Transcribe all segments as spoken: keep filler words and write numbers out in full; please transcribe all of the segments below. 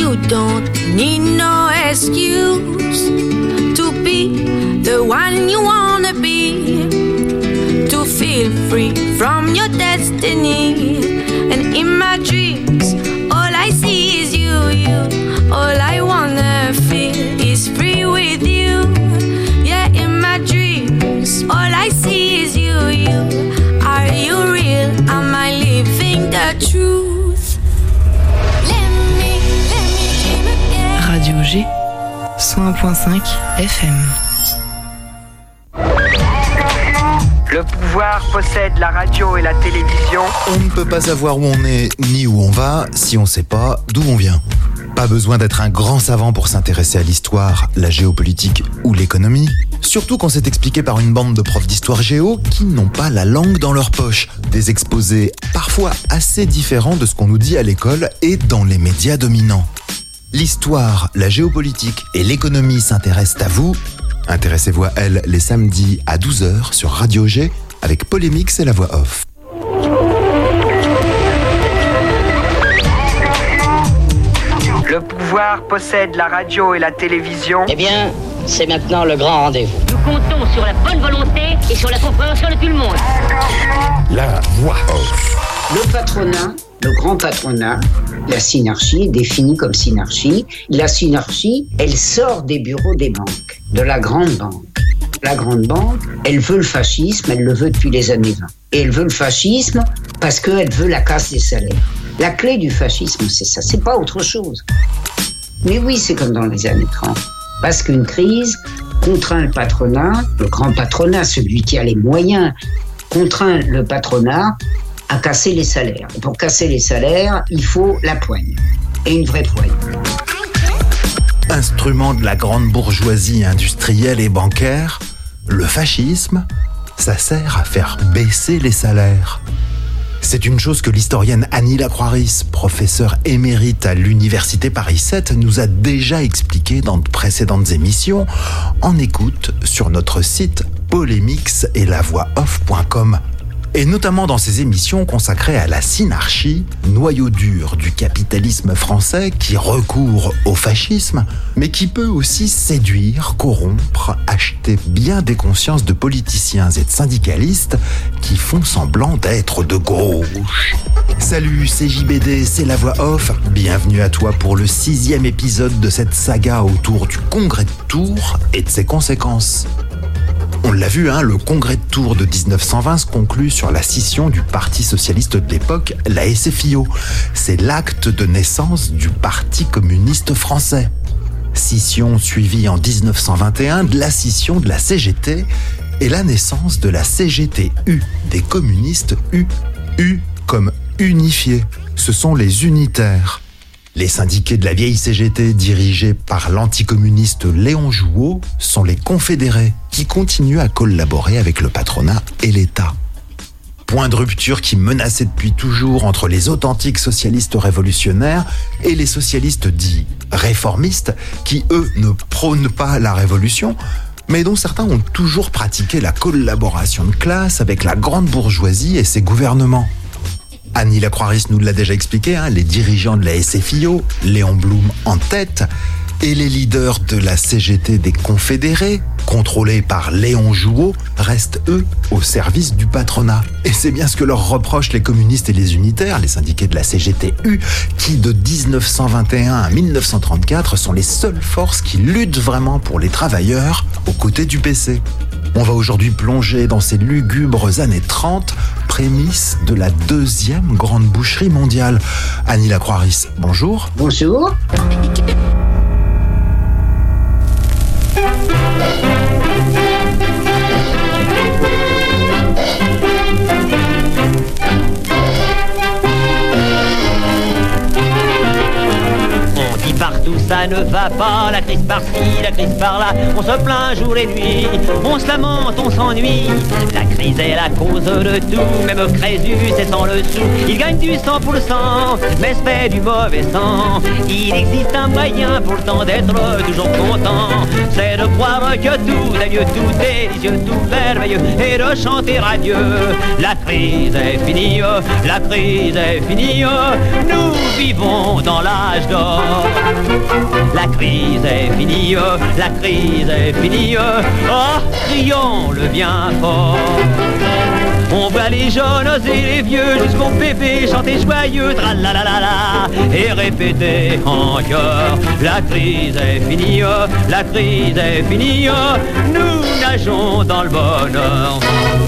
you don't need no excuse to be the one you wanna be, to feel free from your destiny. And in my dreams, all I see is you, you. All I wanna feel is free with you. Yeah, in my dreams, all I see is you, you. Are you real? Am I living the truth? Let me, let me dream again. Radio G, cent un point cinq F M. Le pouvoir possède la radio et la télévision. On ne peut pas savoir où on est ni où on va si on ne sait pas d'où on vient. Pas besoin d'être un grand savant pour s'intéresser à l'histoire, la géopolitique ou l'économie. Surtout quand c'est expliqué par une bande de profs d'histoire géo qui n'ont pas la langue dans leur poche. Des exposés parfois assez différents de ce qu'on nous dit à l'école et dans les médias dominants. L'histoire, la géopolitique et l'économie s'intéressent à vous. Intéressez-vous à elle les samedis à douze heures sur Radio G avec Polémix et la voix off. Le pouvoir possède la radio et la télévision. Eh bien, c'est maintenant le grand rendez-vous. Nous comptons sur la bonne volonté et sur la compréhension de tout le monde. La voix off. Le patronat, le grand patronat, la synarchie est définie comme synarchie. La synarchie, elle sort des bureaux des banques, de la grande banque. La grande banque, elle veut le fascisme, elle le veut depuis les années vingt. Et elle veut le fascisme parce qu'elle veut la casse des salaires. La clé du fascisme, c'est ça, c'est pas autre chose. Mais oui, c'est comme dans les années trente. Parce qu'une crise contraint le patronat, le grand patronat, celui qui a les moyens, contraint le patronat à casser les salaires. Et pour casser les salaires, il faut la poigne. Et une vraie poigne. Instrument de la grande bourgeoisie industrielle et bancaire, le fascisme, ça sert à faire baisser les salaires. C'est une chose que l'historienne Annie Lacroix-Ris, professeure émérite à l'Université Paris sept, nous a déjà expliqué dans de précédentes émissions. En écoute sur notre site polémix et la voix off point com. Et notamment dans ces émissions consacrées à la synarchie, noyau dur du capitalisme français qui recourt au fascisme, mais qui peut aussi séduire, corrompre, acheter bien des consciences de politiciens et de syndicalistes qui font semblant d'être de gauche. Salut, c'est J B D, c'est la voix off. Bienvenue à toi pour le sixième épisode de cette saga autour du Congrès de Tours et de ses conséquences. On l'a vu, hein, le congrès de Tours de dix-neuf cent vingt se conclut sur la scission du Parti socialiste de l'époque, la S F I O. C'est l'acte de naissance du Parti communiste français. Scission suivie en dix-neuf cent vingt et un de la scission de la C G T et la naissance de la C G T U, des communistes U. U comme unifiés. Ce sont les unitaires. Les syndiqués de la vieille C G T, dirigés par l'anticommuniste Léon Jouot, sont les confédérés, qui continuent à collaborer avec le patronat et l'État. Point de rupture qui menaçait depuis toujours entre les authentiques socialistes révolutionnaires et les socialistes dits réformistes, qui eux ne prônent pas la révolution, mais dont certains ont toujours pratiqué la collaboration de classe avec la grande bourgeoisie et ses gouvernements. Annie Lacroix-Ris nous l'a déjà expliqué, hein, les dirigeants de la S F I O, Léon Blum en tête, et les leaders de la C G T des Confédérés, contrôlés par Léon Jouot, restent eux au service du patronat. Et c'est bien ce que leur reprochent les communistes et les unitaires, les syndiqués de la C G T U, qui de dix-neuf cent vingt et un à mille neuf cent trente-quatre sont les seules forces qui luttent vraiment pour les travailleurs aux côtés du P C. On va aujourd'hui plonger dans ces lugubres années trente, prémices de la deuxième grande boucherie mondiale. Annie Lacroix-Ris, bonjour. Bonjour. Partout ça ne va pas, la crise par-ci, la crise par-là, on se plaint jour et nuit, on se lamente, on s'ennuie. La crise est la cause de tout, même Crésus c'est sans le sou. Il gagne du cent pour cent, mais se fait du mauvais sang. Il existe un moyen pour le temps d'être toujours content, c'est de croire que tout est mieux, tout est délicieux, tout merveilleux, et de chanter à Dieu. La crise est finie, la crise est finie, nous vivons dans l'âge d'or. La crise est finie, la crise est finie. Oh, crions-le bien fort. On voit les jeunes et les vieux jusqu'au bébé chanter joyeux, tralalalala, et répéter en chœur. La crise est finie, la crise est finie, nous nageons dans le bonheur.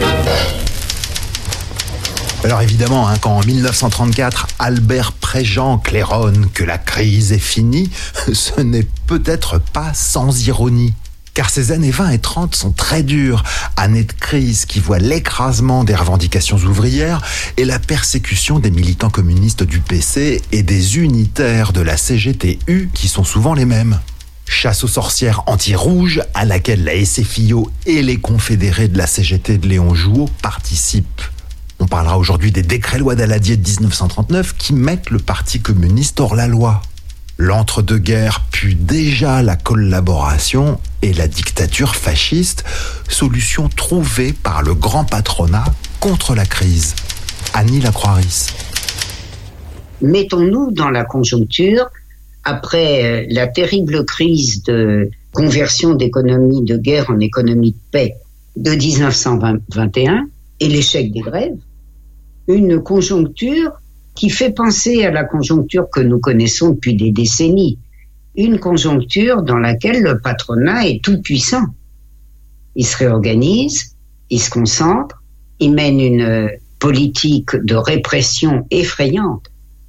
Alors évidemment, hein, quand en dix-neuf cent trente-quatre, Albert Préjean claironne que la crise est finie, ce n'est peut-être pas sans ironie. Car ces années vingt et trente sont très dures, années de crise qui voient l'écrasement des revendications ouvrières et la persécution des militants communistes du P C et des unitaires de la C G T U qui sont souvent les mêmes. Chasse aux sorcières anti-rouges à laquelle la S F I O et les confédérés de la C G T de Léon Jouot participent. On parlera aujourd'hui des décrets-lois d'Aladier de dix-neuf cent trente-neuf qui mettent le Parti communiste hors la loi. L'entre-deux-guerres pue déjà la collaboration et la dictature fasciste, solution trouvée par le grand patronat contre la crise. Annie Lacroix-Ris. Mettons-nous dans la conjoncture, après la terrible crise de conversion d'économie de guerre en économie de paix de dix-neuf cent vingt et un et l'échec des grèves, une conjoncture qui fait penser à la conjoncture que nous connaissons depuis des décennies. Une conjoncture dans laquelle le patronat est tout puissant. Il se réorganise, il se concentre, il mène une politique de répression effrayante.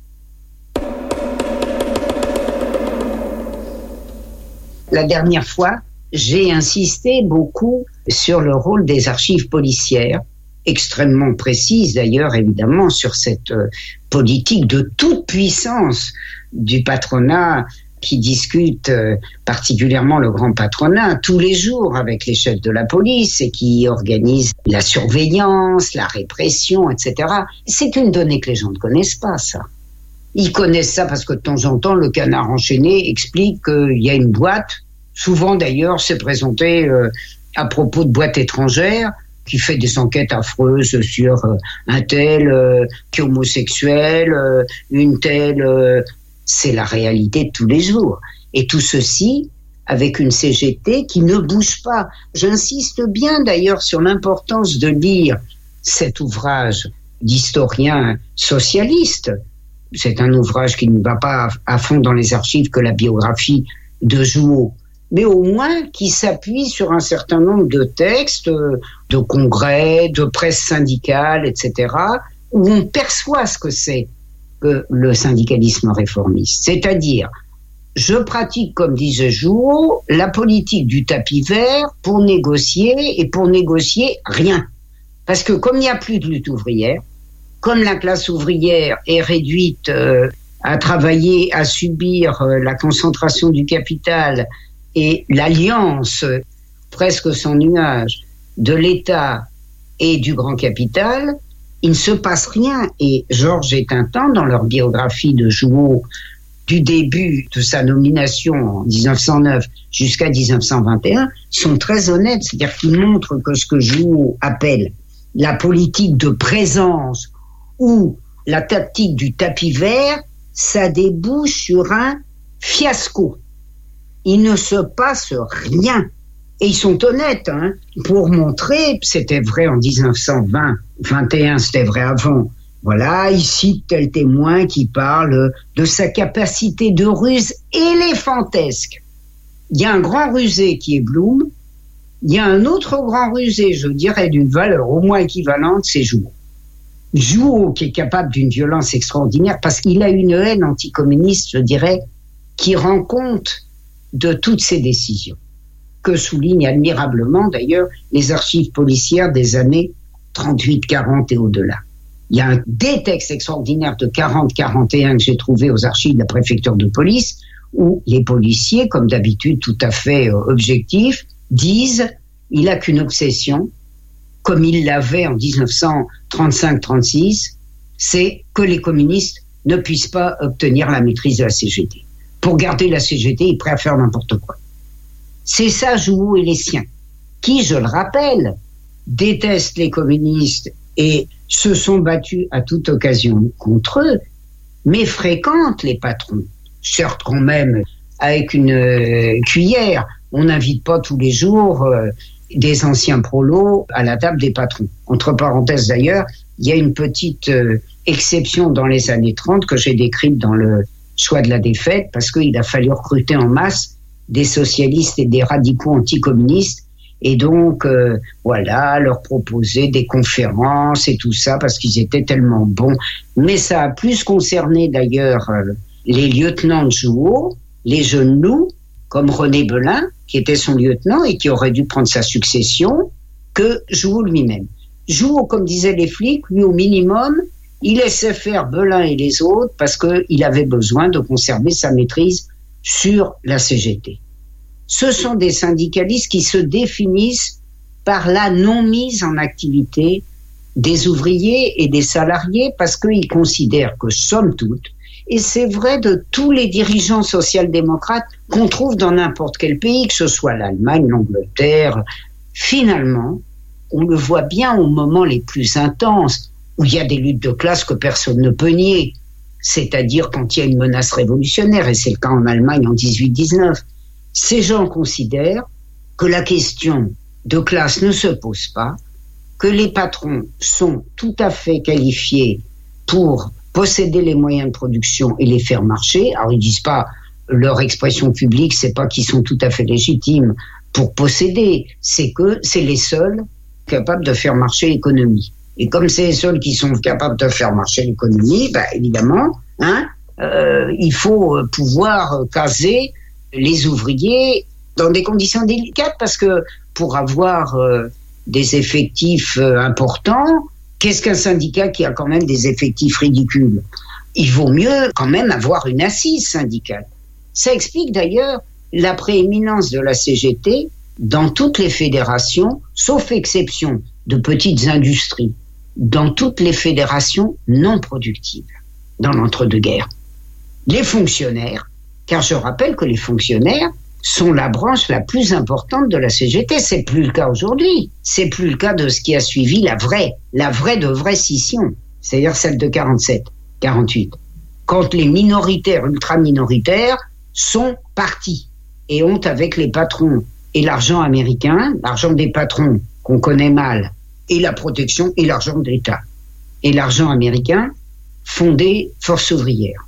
La dernière fois, j'ai insisté beaucoup sur le rôle des archives policières, extrêmement précise d'ailleurs évidemment sur cette euh, politique de toute puissance du patronat qui discute euh, particulièrement le grand patronat tous les jours avec les chefs de la police et qui organise la surveillance, la répression, et cetera. C'est une donnée que les gens ne connaissent pas, ça. Ils connaissent ça parce que de temps en temps, le Canard enchaîné explique qu'il y a une boîte, souvent d'ailleurs c'est présenté euh, à propos de boîtes étrangères, qui fait des enquêtes affreuses sur euh, un tel euh, qui est homosexuel, euh, une telle... Euh, c'est la réalité de tous les jours. Et tout ceci avec une C G T qui ne bouge pas. J'insiste bien d'ailleurs sur l'importance de lire cet ouvrage d'historien socialiste. C'est un ouvrage qui ne va pas à fond dans les archives que la biographie de Jouot, mais au moins qui s'appuie sur un certain nombre de textes, de congrès, de presse syndicale, et cetera, où on perçoit ce que c'est que le syndicalisme réformiste. C'est-à-dire, je pratique, comme disait Jouot, la politique du tapis vert pour négocier, et pour négocier rien. Parce que comme il n'y a plus de lutte ouvrière, comme la classe ouvrière est réduite euh, à travailler, à subir euh, la concentration du capital et l'alliance euh, presque sans nuage de l'État et du grand capital, il ne se passe rien. Et Georges et Tintin, dans leur biographie de Jouot, du début de sa nomination en dix-neuf cent neuf jusqu'à dix-neuf cent vingt et un, sont très honnêtes. C'est-à-dire qu'ils montrent que ce que Jouot appelle la politique de présence ou la tactique du tapis vert, ça débouche sur un fiasco. Il ne se passe rien. Et ils sont honnêtes, hein, pour montrer, c'était vrai en dix-neuf cent vingt, vingt et un, c'était vrai avant. Voilà, il cite tel témoin qui parle de sa capacité de ruse éléphantesque. Il y a un grand rusé qui est Blum, il y a un autre grand rusé, je dirais, d'une valeur au moins équivalente, c'est Jouot. Jouot qui est capable d'une violence extraordinaire parce qu'il a une haine anticommuniste, je dirais, qui rend compte de toutes ses décisions, que soulignent admirablement d'ailleurs les archives policières des années trente-huit quarante et au-delà. Il y a un, des textes extraordinaires de quarante quarante et un que j'ai trouvé aux archives de la préfecture de police où les policiers, comme d'habitude tout à fait euh, objectifs, disent il n'a qu'une obsession, comme il l'avait en dix-neuf cent trente-cinq trente-six, c'est que les communistes ne puissent pas obtenir la maîtrise de la C G T. Pour garder la C G T, il est prêt à faire n'importe quoi. C'est ça Jouot et les siens, qui, je le rappelle, détestent les communistes et se sont battus à toute occasion contre eux, mais fréquentent les patrons, certes quand même avec une euh, cuillère. On n'invite pas tous les jours euh, des anciens prolos à la table des patrons. Entre parenthèses d'ailleurs, il y a une petite euh, exception dans les années trente que j'ai décrite dans le choix de la défaite, parce qu'il a fallu recruter en masse des socialistes et des radicaux anticommunistes, et donc euh, voilà, leur proposer des conférences et tout ça, parce qu'ils étaient tellement bons. Mais ça a plus concerné d'ailleurs euh, les lieutenants de Jouhaud, les jeunes loups, comme René Belin, qui était son lieutenant et qui aurait dû prendre sa succession, que Jouhaud lui-même. Jouhaud, comme disaient les flics, lui au minimum, il laissait faire Belin et les autres parce qu'il avait besoin de conserver sa maîtrise sur la C G T. Ce sont des syndicalistes qui se définissent par la non-mise en activité des ouvriers et des salariés parce qu'ils considèrent que, somme toute, et c'est vrai de tous les dirigeants social-démocrates qu'on trouve dans n'importe quel pays, que ce soit l'Allemagne, l'Angleterre, finalement, on le voit bien au moment les plus intenses, où il y a des luttes de classe que personne ne peut nier, c'est-à-dire quand il y a une menace révolutionnaire, et c'est le cas en Allemagne en dix-huit dix-neuf. Ces gens considèrent que la question de classe ne se pose pas, que les patrons sont tout à fait qualifiés pour posséder les moyens de production et les faire marcher. Alors ils disent pas, leur expression publique, c'est pas qu'ils sont tout à fait légitimes pour posséder, c'est que c'est les seuls capables de faire marcher l'économie. Et comme c'est les seuls qui sont capables de faire marcher l'économie, bah évidemment, hein, euh, il faut pouvoir caser les ouvriers dans des conditions délicates, parce que pour avoir euh, des effectifs euh, importants, qu'est-ce qu'un syndicat qui a quand même des effectifs ridicules? Il vaut mieux quand même avoir une assise syndicale. Ça explique d'ailleurs la prééminence de la C G T dans toutes les fédérations, sauf exception de petites industries, dans toutes les fédérations non productives, dans l'entre-deux-guerres. Les fonctionnaires, car je rappelle que les fonctionnaires sont la branche la plus importante de la C G T. C'est plus le cas aujourd'hui. C'est plus le cas de ce qui a suivi la vraie, la vraie de vraie scission, c'est-à-dire celle de quarante-sept, quarante-huit. Quand les minoritaires, ultra-minoritaires, sont partis et ont, avec les patrons et l'argent américain, l'argent des patrons qu'on connaît mal, et la protection et l'argent de l'État, et l'argent américain, fondé Force ouvrière.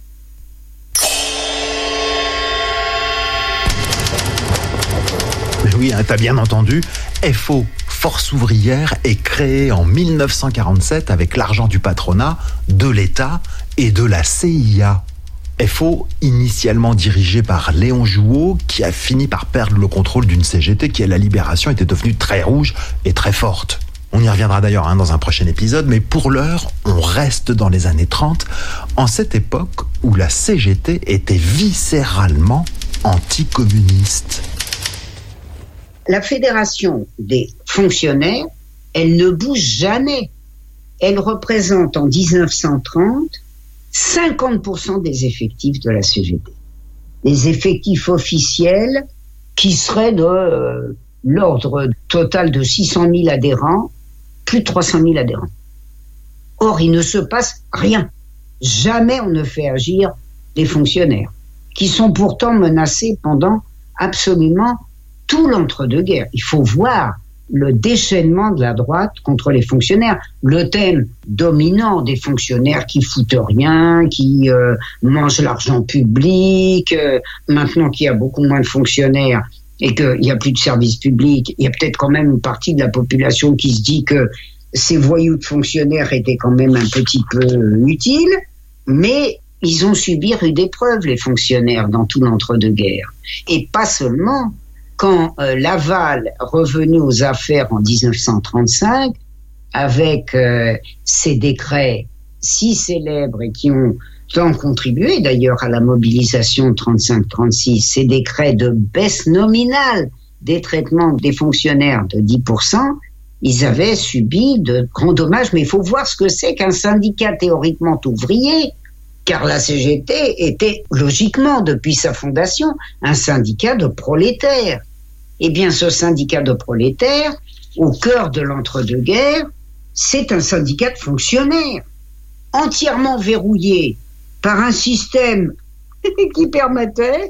Oui, hein, t'as bien entendu, F O, Force ouvrière, est créée en mille neuf cent quarante-sept avec l'argent du patronat, de l'État et de la C I A. F O, initialement dirigé par Léon Jouhaud, qui a fini par perdre le contrôle d'une C G T qui, à la Libération, était devenue très rouge et très forte. On y reviendra d'ailleurs hein, dans un prochain épisode, mais pour l'heure, on reste dans les années trente, en cette époque où la C G T était viscéralement anticommuniste. La fédération des fonctionnaires, elle ne bouge jamais. Elle représente en dix-neuf cent trente cinquante pour cent des effectifs de la C G T. Les effectifs officiels qui seraient de euh, l'ordre total de six cent mille adhérents, plus de trois cent mille adhérents. Or, il ne se passe rien. Jamais on ne fait agir les fonctionnaires, qui sont pourtant menacés pendant absolument tout l'entre-deux-guerres. Il faut voir le déchaînement de la droite contre les fonctionnaires. Le thème dominant des fonctionnaires qui foutent rien, qui euh, mangent l'argent public, euh, maintenant qu'il y a beaucoup moins de fonctionnaires et qu'il n'y a plus de services publics, il y a peut-être quand même une partie de la population qui se dit que ces voyous de fonctionnaires étaient quand même un petit peu utiles, mais ils ont subi rude épreuve, les fonctionnaires, dans tout l'entre-deux-guerres. Et pas seulement. Quand euh, Laval, revenu aux affaires en dix-neuf cent trente-cinq, avec euh, ces décrets si célèbres et qui ont tant contribué d'ailleurs à la mobilisation de trente-cinq trente-six, ces décrets de baisse nominale des traitements des fonctionnaires de dix pour cent, ils avaient subi de grands dommages. Mais il faut voir ce que c'est qu'un syndicat théoriquement ouvrier, car la C G T était logiquement, depuis sa fondation, un syndicat de prolétaires. Eh bien, ce syndicat de prolétaires, au cœur de l'entre-deux-guerres, c'est un syndicat de fonctionnaires, entièrement verrouillé par un système qui permettait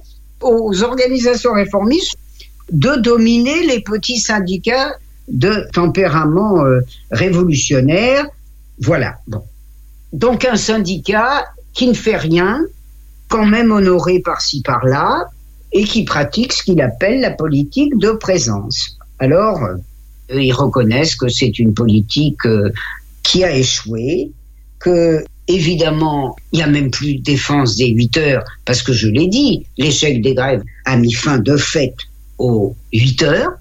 aux organisations réformistes de dominer les petits syndicats de tempérament euh, révolutionnaire. Voilà. Bon. Donc un syndicat qui ne fait rien, quand même honoré par-ci par-là, et qui pratique ce qu'il appelle la politique de présence. Alors, euh, ils reconnaissent que c'est une politique euh, qui a échoué, que, évidemment, il n'y a même plus de défense des huit heures, parce que je l'ai dit, l'échec des grèves a mis fin de fait aux huit heures.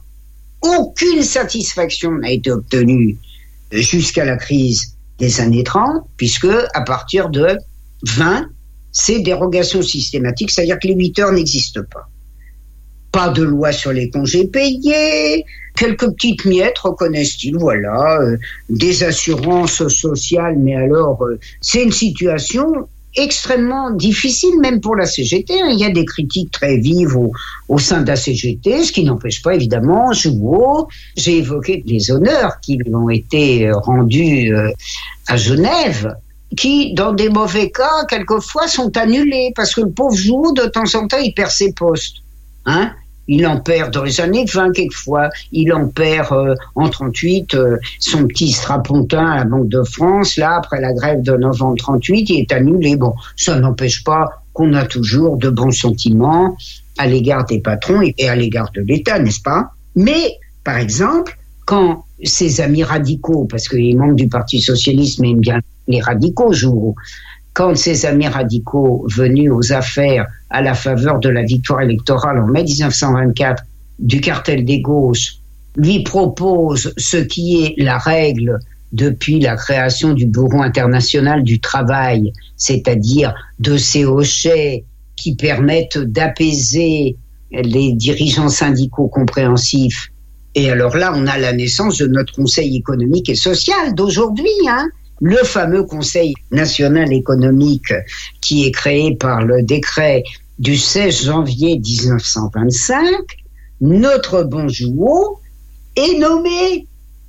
Aucune satisfaction n'a été obtenue jusqu'à la crise des années trente, puisque à partir de vingt, c'est dérogation systématique, c'est-à-dire que les huit heures n'existent pas. Pas de loi sur les congés payés, quelques petites miettes, reconnaissent-ils, voilà, euh, des assurances sociales, mais alors, euh, c'est une situation extrêmement difficile, même pour la C G T. Hein. Il y a des critiques très vives au, au sein de la C G T, ce qui n'empêche pas, évidemment, Jouot. J'ai évoqué les honneurs qui lui ont été rendus euh, à Genève, qui, dans des mauvais cas, quelquefois, sont annulés, parce que le pauvre Jouot, de temps en temps, il perd ses postes. Hein? Il en perd dans les années vingt, quelquefois. Il en perd euh, en trente-huit, euh, son petit strapontin à la Banque de France, là, après la grève de novembre trente-huit, il est annulé. Bon, ça n'empêche pas qu'on a toujours de bons sentiments à l'égard des patrons et à l'égard de l'État, n'est-ce pas? Mais, par exemple, quand ses amis radicaux, parce que les membres du Parti socialiste aiment bien les radicaux, Jouot, quand ses amis radicaux venus aux affaires à la faveur de la victoire électorale en mai dix-neuf cent vingt-quatre du cartel des gauches lui proposent ce qui est la règle depuis la création du Bureau international du travail, c'est-à-dire de ces hochets qui permettent d'apaiser les dirigeants syndicaux compréhensifs. Et alors là, on a la naissance de notre Conseil économique et social d'aujourd'hui, hein. Le fameux Conseil national économique qui est créé par le décret du seize janvier dix-neuf cent vingt-cinq, notre bon Jouot est nommé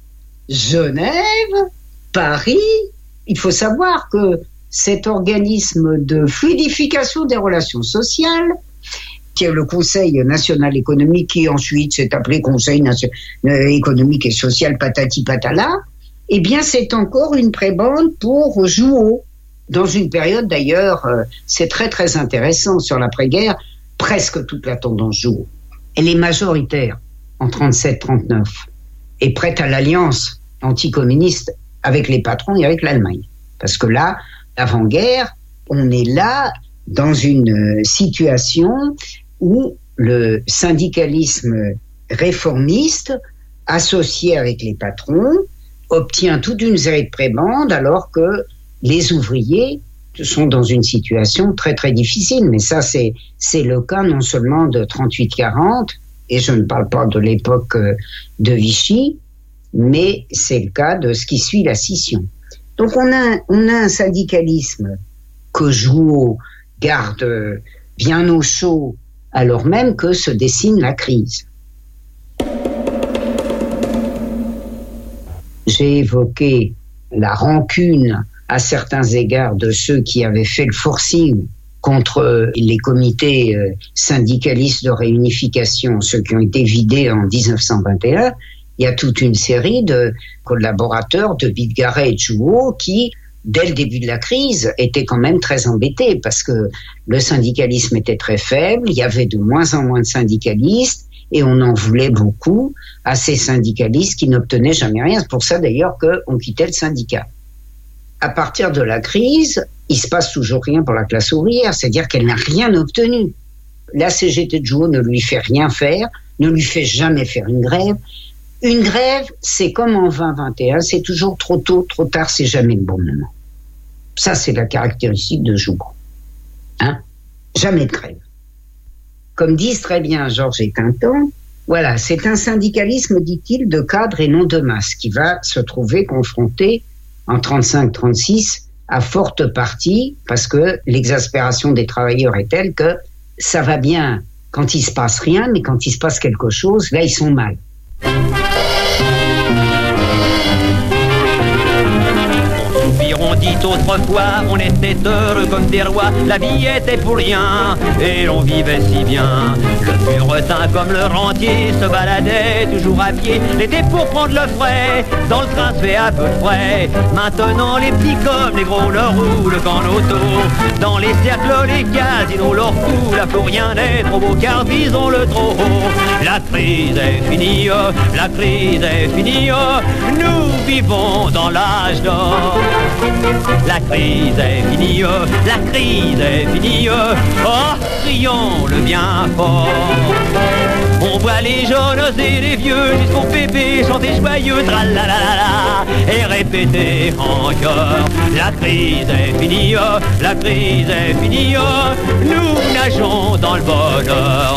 Genève, Paris. Il faut savoir que cet organisme de fluidification des relations sociales, qui est le Conseil national économique, qui ensuite s'est appelé Conseil national économique et social patati patala, eh bien, c'est encore une prébande pour Jouot. Dans une période, d'ailleurs, euh, c'est très, très intéressant sur l'après-guerre, presque toute la tendance Jouot. Elle est majoritaire en trente-sept trente-neuf et prête à l'alliance anticommuniste avec les patrons et avec l'Allemagne. Parce que là, avant-guerre, on est là dans une situation où le syndicalisme réformiste, associé avec les patrons, obtient toute une série de prébendes alors que les ouvriers sont dans une situation très très difficile. Mais ça, c'est, c'est le cas non seulement de trente-huit quarante, et je ne parle pas de l'époque de Vichy, mais c'est le cas de ce qui suit la scission. Donc on a, on a un syndicalisme que Jouot garde bien au chaud alors même que se dessine la crise. J'ai évoqué la rancune à certains égards de ceux qui avaient fait le forcing contre les comités syndicalistes de réunification, ceux qui ont été vidés en dix-neuf cent vingt et un. Il y a toute une série de collaborateurs de Bitgaret et de Jouot qui, dès le début de la crise, étaient quand même très embêtés parce que le syndicalisme était très faible, il y avait de moins en moins de syndicalistes, et on en voulait beaucoup à ces syndicalistes qui n'obtenaient jamais rien. C'est pour ça d'ailleurs qu'on quittait le syndicat. À partir de la crise, il se passe toujours rien pour la classe ouvrière, c'est-à-dire qu'elle n'a rien obtenu. La C G T de Jouot ne lui fait rien faire, ne lui fait jamais faire une grève. Une grève, c'est comme en vingt vingt et un, c'est toujours trop tôt, trop tard, c'est jamais le bon moment. Ça, c'est la caractéristique de Jouot. Hein? Jamais de grève. Comme disent très bien Georges et Tintin, voilà, c'est un syndicalisme, dit-il, de cadre et non de masse, qui va se trouver confronté en trente-cinq trente-six à forte partie, parce que l'exaspération des travailleurs est telle que ça va bien quand il se passe rien, mais quand il se passe quelque chose, là, ils sont mal. dit autrefois, on était heureux comme des rois, la vie était pour rien, et l'on vivait si bien. Le puretin comme le rentier se baladait toujours à pied, l'été pour prendre le frais, dans le train se fait à peu de frais. Maintenant les petits comme les gros leur roulent qu'en auto, dans les cercles, les casinos leur coulent, là pour rien n'est trop beau car visons le trop haut. La crise est finie, la crise est finie, nous vivons dans l'âge d'or. La crise est finie, la crise est finie, oh, crions le bien fort. On voit les jeunes et les vieux jusqu'au pépé chanter joyeux, tralalala, et répéter encore. La crise est finie, la crise est finie, nous nageons dans le bonheur.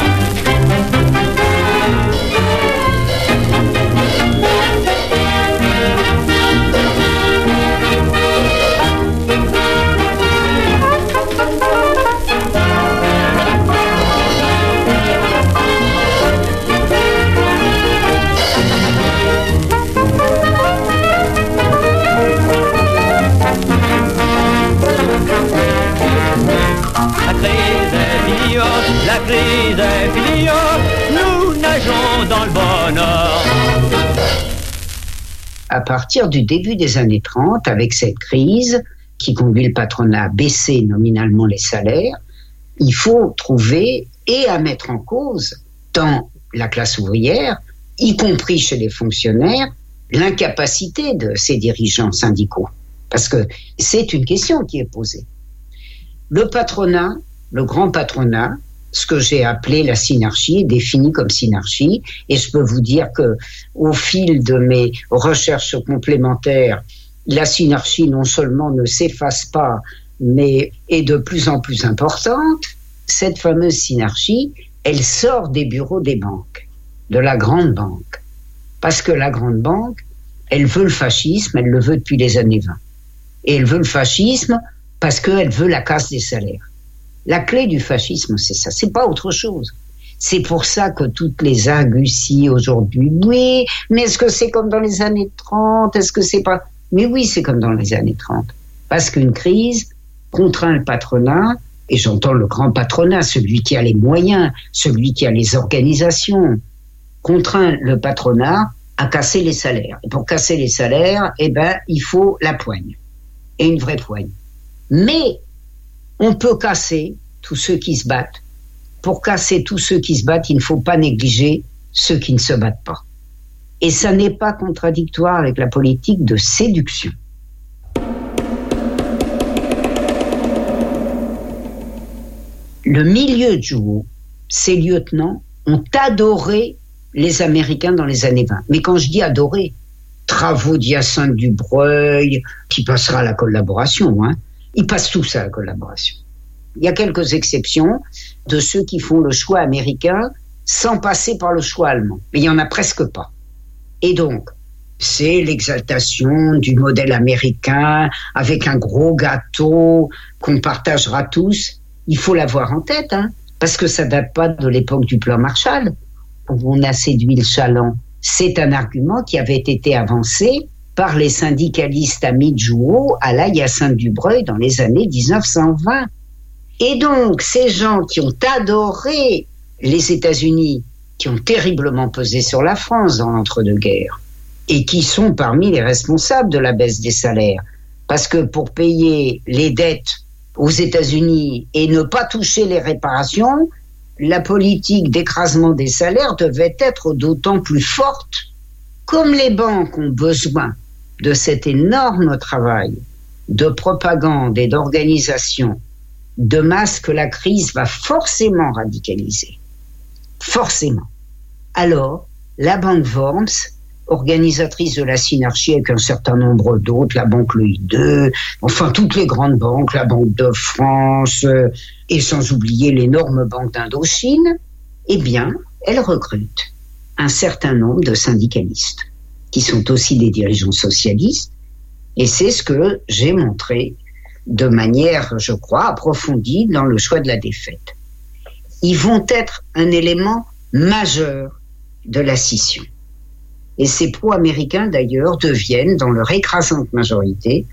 La crise est finie, nous nageons dans le bonheur. À partir du début des années trente, avec cette crise qui conduit le patronat à baisser nominalement les salaires, il faut trouver et à mettre en cause dans la classe ouvrière, y compris chez les fonctionnaires, l'incapacité de ces dirigeants syndicaux. Parce que c'est une question qui est posée. Le patronat, le grand patronat, ce que j'ai appelé la synarchie, est défini comme synarchie, et je peux vous dire que au fil de mes recherches complémentaires, la synarchie non seulement ne s'efface pas, mais est de plus en plus importante. Cette fameuse synarchie, elle sort des bureaux des banques, de la grande banque, parce que la grande banque, elle veut le fascisme, elle le veut depuis les années vingt, et elle veut le fascisme parce qu'elle veut la casse des salaires. La clé du fascisme, c'est ça, c'est pas autre chose. C'est pour ça que toutes les arguties aujourd'hui, oui, mais est-ce que c'est comme dans les années trente, est-ce que c'est pas... Mais oui, c'est comme dans les années trente. Parce qu'une crise contraint le patronat, et j'entends le grand patronat, celui qui a les moyens, celui qui a les organisations, contraint le patronat à casser les salaires. Et pour casser les salaires, eh ben, il faut la poigne. Et une vraie poigne. Mais on peut casser tous ceux qui se battent. Pour casser tous ceux qui se battent, il ne faut pas négliger ceux qui ne se battent pas. Et ça n'est pas contradictoire avec la politique de séduction. Le milieu de Jouhaud, ses lieutenants, ont adoré les Américains dans les années vingt. Mais quand je dis adoré, travaux d'Hyacinthe Dubreuil, qui passera à la collaboration, hein, ils passent tous à la collaboration. Il y a quelques exceptions de ceux qui font le choix américain sans passer par le choix allemand. Mais il n'y en a presque pas. Et donc, c'est l'exaltation du modèle américain avec un gros gâteau qu'on partagera tous. Il faut l'avoir en tête, hein, parce que ça ne date pas de l'époque du plan Marshall, où on a séduit le chaland. C'est un argument qui avait été avancé par les syndicalistes amis de Jouhaud à la Hyacinthe Dubreuil dans les années dix-neuf cent vingt. Et donc, ces gens qui ont adoré les États-Unis, qui ont terriblement pesé sur la France dans l'entre-deux-guerres, et qui sont parmi les responsables de la baisse des salaires, parce que pour payer les dettes aux États-Unis et ne pas toucher les réparations, la politique d'écrasement des salaires devait être d'autant plus forte. Comme les banques ont besoin de cet énorme travail de propagande et d'organisation de masse que la crise va forcément radicaliser. Forcément. Alors, la Banque Worms, organisatrice de la synarchie avec un certain nombre d'autres, la Banque Louis deux, enfin toutes les grandes banques, la Banque de France, euh, et sans oublier l'énorme Banque d'Indochine, eh bien, elle recrute un certain nombre de syndicalistes, qui sont aussi des dirigeants socialistes, et c'est ce que j'ai montré de manière, je crois, approfondie dans le choix de la défaite. Ils vont être un élément majeur de la scission. Et ces pro-américains, d'ailleurs, deviennent, dans leur écrasante majorité,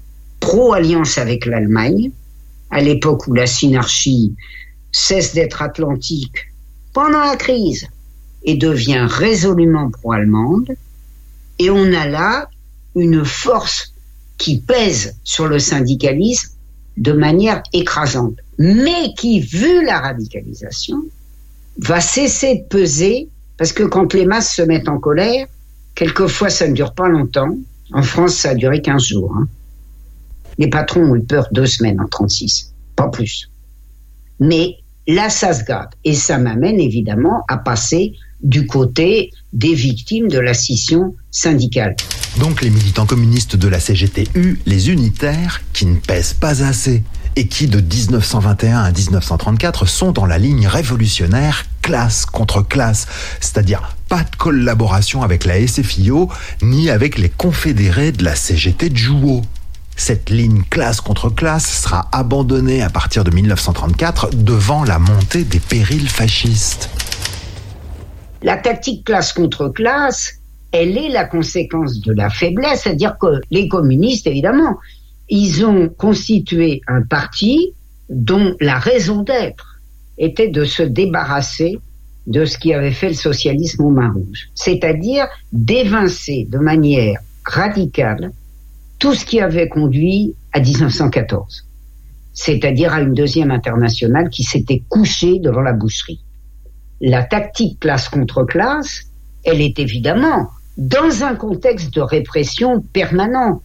pro-alliance avec l'Allemagne, à l'époque où la synarchie cesse d'être atlantique pendant la crise et devient résolument pro-allemande. Et on a là une force qui pèse sur le syndicalisme de manière écrasante, mais qui, vu la radicalisation, va cesser de peser, parce que quand les masses se mettent en colère, quelquefois ça ne dure pas longtemps. En France, ça a duré quinze jours. Hein. Les patrons ont eu peur deux semaines en trente-six, pas plus. Mais là, ça se gâte. Et ça m'amène évidemment à passer du côté des victimes de la scission syndicale. Donc les militants communistes de la C G T U, les unitaires, qui ne pèsent pas assez et qui de dix-neuf cent vingt et un à dix-neuf cent trente-quatre sont dans la ligne révolutionnaire classe contre classe, c'est-à-dire pas de collaboration avec la S F I O ni avec les confédérés de la C G T de Jouot. Cette ligne classe contre classe sera abandonnée à partir de dix-neuf cent trente-quatre devant la montée des périls fascistes. La tactique classe contre classe, elle est la conséquence de la faiblesse, c'est-à-dire que les communistes, évidemment, ils ont constitué un parti dont la raison d'être était de se débarrasser de ce qui avait fait le socialisme aux mains rouges, c'est-à-dire d'évincer de manière radicale tout ce qui avait conduit à dix-neuf cent quatorze, c'est-à-dire à une deuxième internationale qui s'était couchée devant la boucherie. La tactique classe contre classe, elle est évidemment dans un contexte de répression permanent.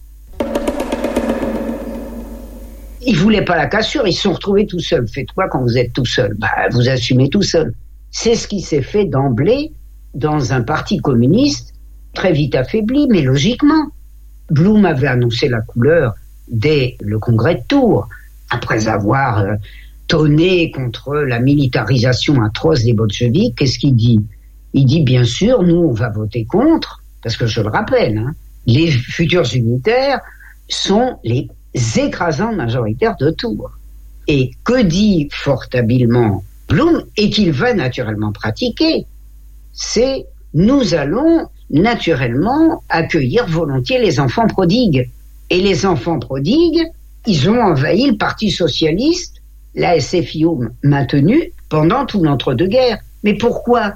Ils voulaient pas la cassure, ils se sont retrouvés tout seuls. Faites quoi quand vous êtes tout seul? Bah, vous assumez tout seul. C'est ce qui s'est fait d'emblée dans un parti communiste très vite affaibli, mais logiquement. Blum avait annoncé la couleur dès le congrès de Tours, après avoir euh, tonné contre la militarisation atroce des bolcheviks. Qu'est-ce qu'il dit? Il dit, bien sûr, nous, on va voter contre, parce que je le rappelle, hein, les futurs unitaires sont les écrasants majoritaires de Tours. Et que dit fort habilement Blum, et qu'il va naturellement pratiquer, c'est nous allons naturellement accueillir volontiers les enfants prodigues. Et les enfants prodigues, ils ont envahi le Parti socialiste, la S F I O maintenue, pendant tout l'entre-deux-guerres. Mais pourquoi?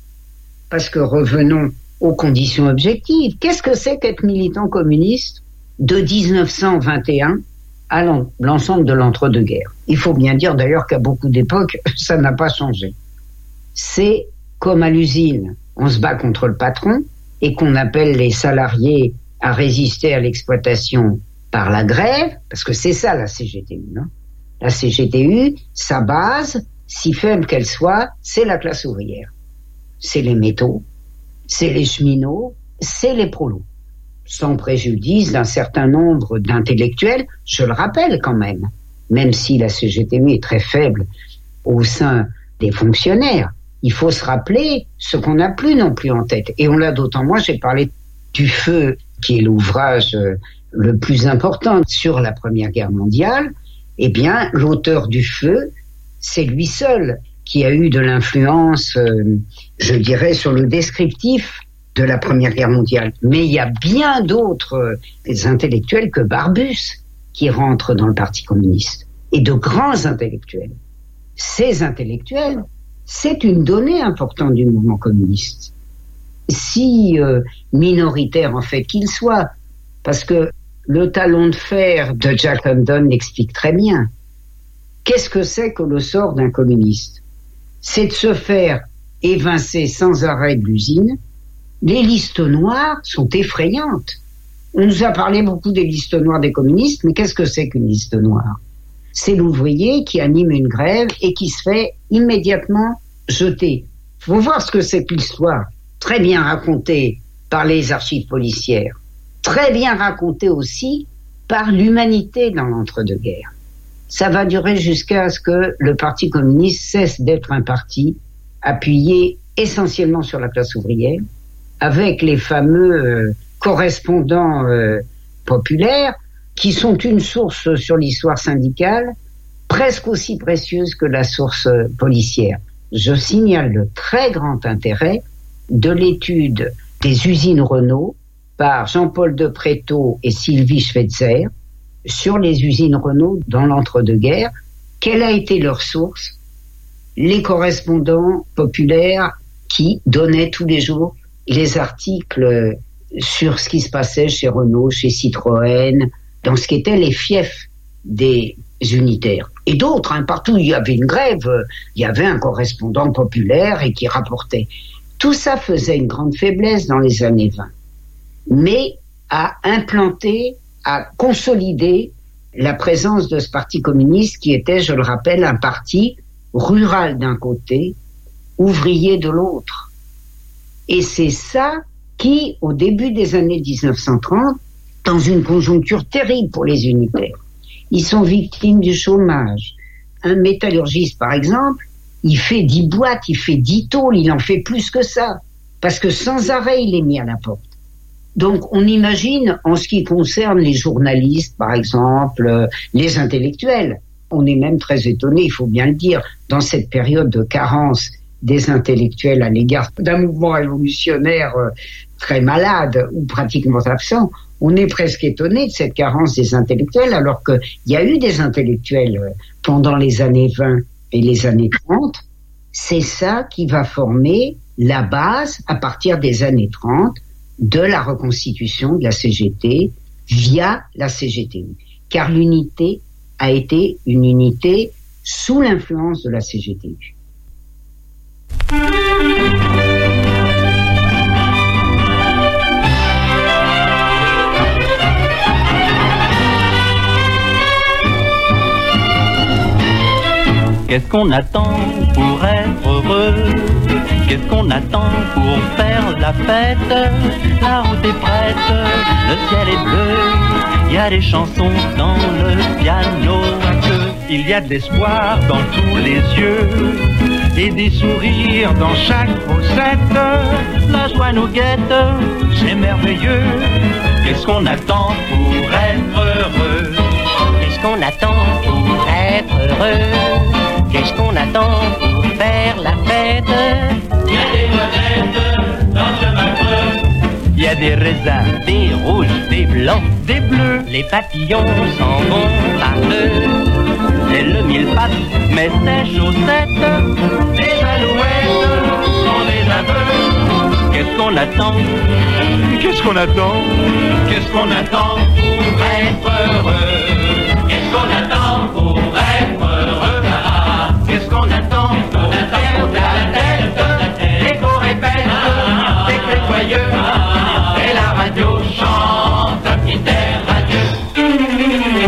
Parce que revenons aux conditions objectives. Qu'est-ce que c'est qu'être militant communiste de dix-neuf cent vingt et un à l'ensemble de l'entre-deux-guerres? Il faut bien dire d'ailleurs qu'à beaucoup d'époques, ça n'a pas changé. C'est comme à l'usine, on se bat contre le patron et qu'on appelle les salariés à résister à l'exploitation par la grève, parce que c'est ça la C G T U. Hein. La C G T U, sa base, si faible qu'elle soit, c'est la classe ouvrière. C'est les métaux, c'est les cheminots, c'est les prolos. Sans préjudice d'un certain nombre d'intellectuels, je le rappelle quand même, même si la C G T U est très faible au sein des fonctionnaires, il faut se rappeler ce qu'on n'a plus non plus en tête. Et on l'a d'autant moins, j'ai parlé du Feu, qui est l'ouvrage le plus important sur la Première Guerre mondiale. Eh bien, l'auteur du Feu, c'est lui seul qui a eu de l'influence, euh, je dirais, sur le descriptif de la Première Guerre mondiale. Mais il y a bien d'autres euh, intellectuels que Barbus qui rentrent dans le Parti communiste. Et de grands intellectuels. Ces intellectuels, c'est une donnée importante du mouvement communiste. Si euh, minoritaire en fait qu'il soit, parce que le talon de fer de Jack London l'explique très bien. Qu'est-ce que c'est que le sort d'un communiste? C'est de se faire évincer sans arrêt de l'usine. Les listes noires sont effrayantes. On nous a parlé beaucoup des listes noires des communistes, mais qu'est-ce que c'est qu'une liste noire? C'est l'ouvrier qui anime une grève et qui se fait immédiatement jeter. Il faut voir ce que c'est que l'histoire, très bien racontée par les archives policières, très bien racontée aussi par l'humanité dans l'entre-deux-guerres. Ça va durer jusqu'à ce que le Parti communiste cesse d'être un parti appuyé essentiellement sur la classe ouvrière, avec les fameux euh, correspondants euh, populaires, qui sont une source sur l'histoire syndicale presque aussi précieuse que la source policière. Je signale le très grand intérêt de l'étude des usines Renault par Jean-Paul de Prétot et Sylvie Schweitzer, sur les usines Renault dans l'entre-deux-guerres. Quelle a été leur source? Les correspondants populaires qui donnaient tous les jours les articles sur ce qui se passait chez Renault, chez Citroën, dans ce qu'étaient les fiefs des unitaires. Et d'autres, hein, partout où il y avait une grève, il y avait un correspondant populaire et qui rapportait. Tout ça faisait une grande faiblesse dans les années vingt, mais a implanté, a consolidé la présence de ce parti communiste qui était, je le rappelle, un parti rural d'un côté, ouvrier de l'autre. Et c'est ça qui, au début des années dix-neuf cent trente, dans une conjoncture terrible pour les unitaires, ils sont victimes du chômage. Un métallurgiste, par exemple, il fait dix boîtes, il fait dix tôles, il en fait plus que ça, parce que sans arrêt, il est mis à la porte. Donc, on imagine, en ce qui concerne les journalistes, par exemple, euh, les intellectuels, on est même très étonné, il faut bien le dire, dans cette période de carence des intellectuels à l'égard d'un mouvement révolutionnaire euh, très malade ou pratiquement absent, on est presque étonné de cette carence des intellectuels, alors qu'il y a eu des intellectuels euh, pendant les années vingt et les années trente. C'est ça qui va former la base, à partir des années trente, de la reconstitution de la C G T via la C G T U. Car l'unité a été une unité sous l'influence de la C G T U. Qu'est-ce qu'on attend pour être heureux? Qu'est-ce qu'on attend pour faire la fête? La route est prête, le ciel est bleu, il y a des chansons dans le piano à queue. Il y a de l'espoir dans tous les yeux et des sourires dans chaque fossette. La joie nous guette, c'est merveilleux. Qu'est-ce qu'on attend pour être heureux? Qu'est-ce qu'on attend pour être heureux? Qu'est-ce qu'on attend pour faire la fête? Il y a des noisettes dans le chemin creux. Il y a des raisins, des rouges, des blancs, des bleus. Les papillons s'en vont par deux. C'est le mille pattes, mais ses chaussettes. Les alouettes sont des aveux. Qu'est-ce qu'on attend? Qu'est-ce qu'on attend? Qu'est-ce qu'on attend pour être heureux? Qu'est-ce qu'on attend pour être heureux? Qu'est-ce qu'on attend pour faire de la tête? L'écho répète des cris joyeux et la radio chante un petit air radieux.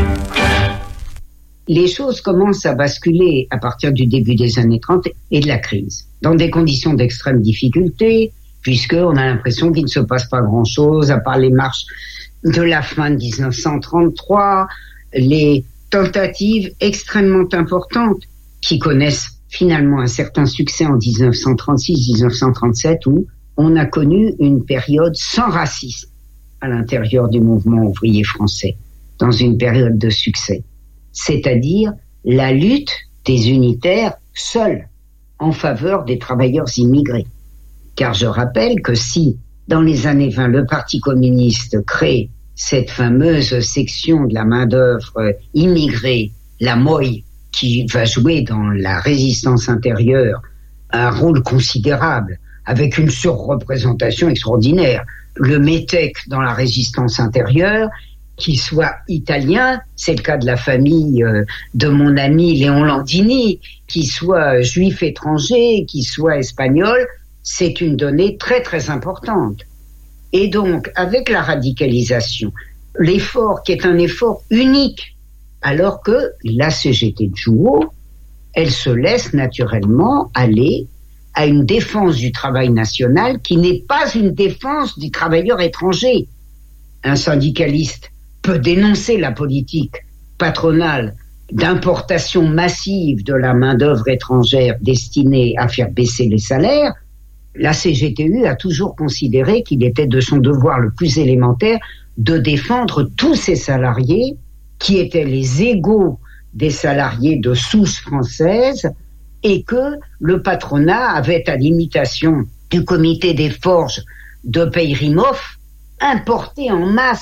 Les choses commencent à basculer à partir du début des années trente et de la crise, dans des conditions d'extrême difficulté, puisqu'on a l'impression qu'il ne se passe pas grand-chose, à part les marches de la fin de dix-neuf cent trente-trois, les tentatives extrêmement importantes qui connaissent finalement un certain succès en dix-neuf cent trente-six dix-neuf cent trente-sept, où on a connu une période sans racisme à l'intérieur du mouvement ouvrier français, dans une période de succès. C'est-à-dire la lutte des unitaires seuls en faveur des travailleurs immigrés. Car je rappelle que si, dans les années vingt, le Parti communiste crée cette fameuse section de la main-d'œuvre immigrée, la M O I, qui va jouer dans la résistance intérieure un rôle considérable, avec une surreprésentation extraordinaire. Le METEC dans la résistance intérieure, qui soit italien, c'est le cas de la famille de mon ami Léon Landini, qui soit juif étranger, qui soit espagnol, c'est une donnée très très importante. Et donc, avec la radicalisation, l'effort qui est un effort unique, alors que la C G T de Jouot, elle se laisse naturellement aller à une défense du travail national qui n'est pas une défense du travailleur étranger. Un syndicaliste peut dénoncer la politique patronale d'importation massive de la main-d'œuvre étrangère destinée à faire baisser les salaires. La C G T U a toujours considéré qu'il était de son devoir le plus élémentaire de défendre tous ces salariés qui étaient les égaux des salariés de souche française, et que le patronat avait, à l'imitation du comité des forges de Peyrimov, importé en masse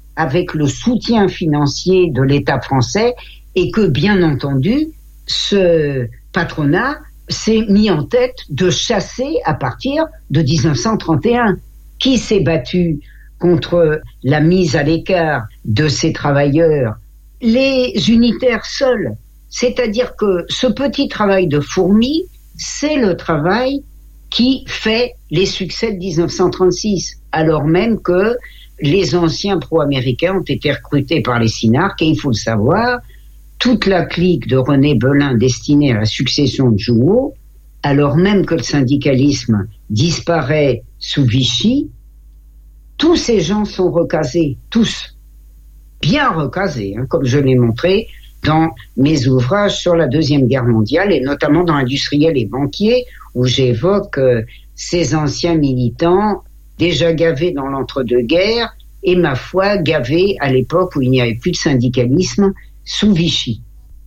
avec le soutien financier de l'État français et que, bien entendu, ce patronat s'est mis en tête de chasser à partir de dix-neuf cent trente et un. Qui s'est battu contre la mise à l'écart de ces travailleurs? Les unitaires seuls. C'est-à-dire que ce petit travail de fourmi, c'est le travail qui fait les succès de dix-neuf cent trente-six, alors même que les anciens pro-américains ont été recrutés par les synarques, et il faut le savoir, toute la clique de René Belin destinée à la succession de Jouhaud, alors même que le syndicalisme disparaît sous Vichy, tous ces gens sont recasés, tous, bien recasés, hein, comme je l'ai montré dans mes ouvrages sur la Deuxième Guerre mondiale, et notamment dans Industriels et banquiers, où j'évoque euh, ces anciens militants déjà gavés dans l'entre-deux-guerres, et ma foi, gavés à l'époque où il n'y avait plus de syndicalisme, sous Vichy.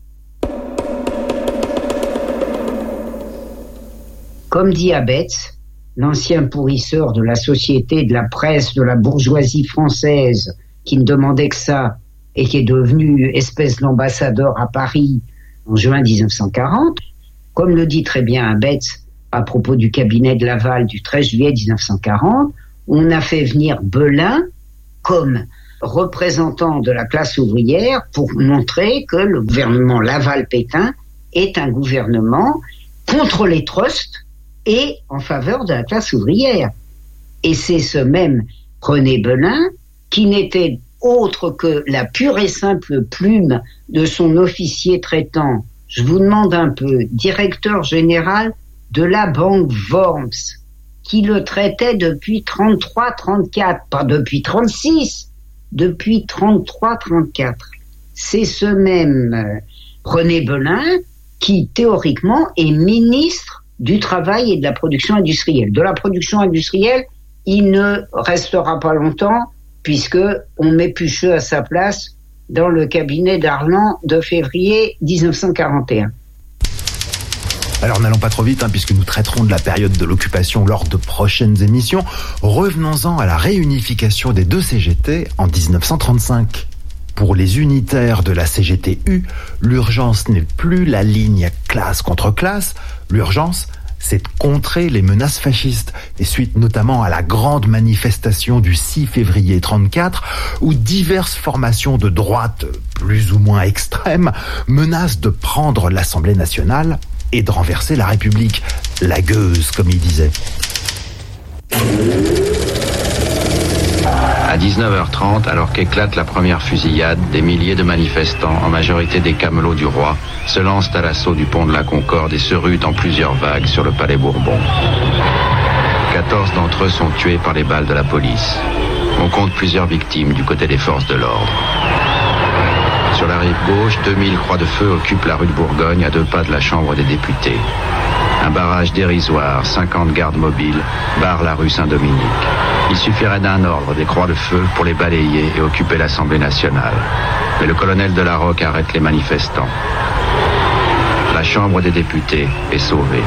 Comme dit Abetz, l'ancien pourrisseur de la société, de la presse, de la bourgeoisie française, qui ne demandait que ça, et qui est devenu espèce d'ambassadeur à Paris en juin dix-neuf cent quarante, comme le dit très bien Abetz à propos du cabinet de Laval du treize juillet dix-neuf cent quarante, on a fait venir Belin comme représentant de la classe ouvrière pour montrer que le gouvernement Laval-Pétain est un gouvernement contre les trusts et en faveur de la classe ouvrière. Et c'est ce même René Belin qui n'était autre que la pure et simple plume de son officier traitant, je vous demande un peu, directeur général de la banque Worms, qui le traitait depuis trente-trois trente-quatre, pas depuis trente-six, depuis trente-trois trente-quatre. C'est ce même euh, René Belin qui, théoriquement, est ministre du travail et de la production industrielle. De la production industrielle, il ne restera pas longtemps, puisque on met Pucheux à sa place dans le cabinet d'Arlan de février dix-neuf cent quarante et un. Alors n'allons pas trop vite, hein, puisque nous traiterons de la période de l'occupation lors de prochaines émissions. Revenons-en à la réunification des deux C G T en dix-neuf cent trente-cinq. Pour les unitaires de la C G T U, l'urgence n'est plus la ligne classe contre classe. L'urgence, c'est de contrer les menaces fascistes, et suite notamment à la grande manifestation du six février trente-quatre, où diverses formations de droite, plus ou moins extrêmes, menacent de prendre l'Assemblée nationale et de renverser la République, la gueuse, comme il disait. À dix-neuf heures trente, alors qu'éclate la première fusillade, des milliers de manifestants, en majorité des camelots du roi, se lancent à l'assaut du pont de la Concorde et se ruent en plusieurs vagues sur le palais Bourbon. quatorze d'entre eux sont tués par les balles de la police. On compte plusieurs victimes du côté des forces de l'ordre. Sur la rive gauche, deux mille croix de feu occupent la rue de Bourgogne à deux pas de la Chambre des députés. Un barrage dérisoire, cinquante gardes mobiles, barre la rue Saint-Dominique. Il suffirait d'un ordre des croix de feu pour les balayer et occuper l'Assemblée nationale. Mais le colonel de la Rocque arrête les manifestants. La Chambre des députés est sauvée.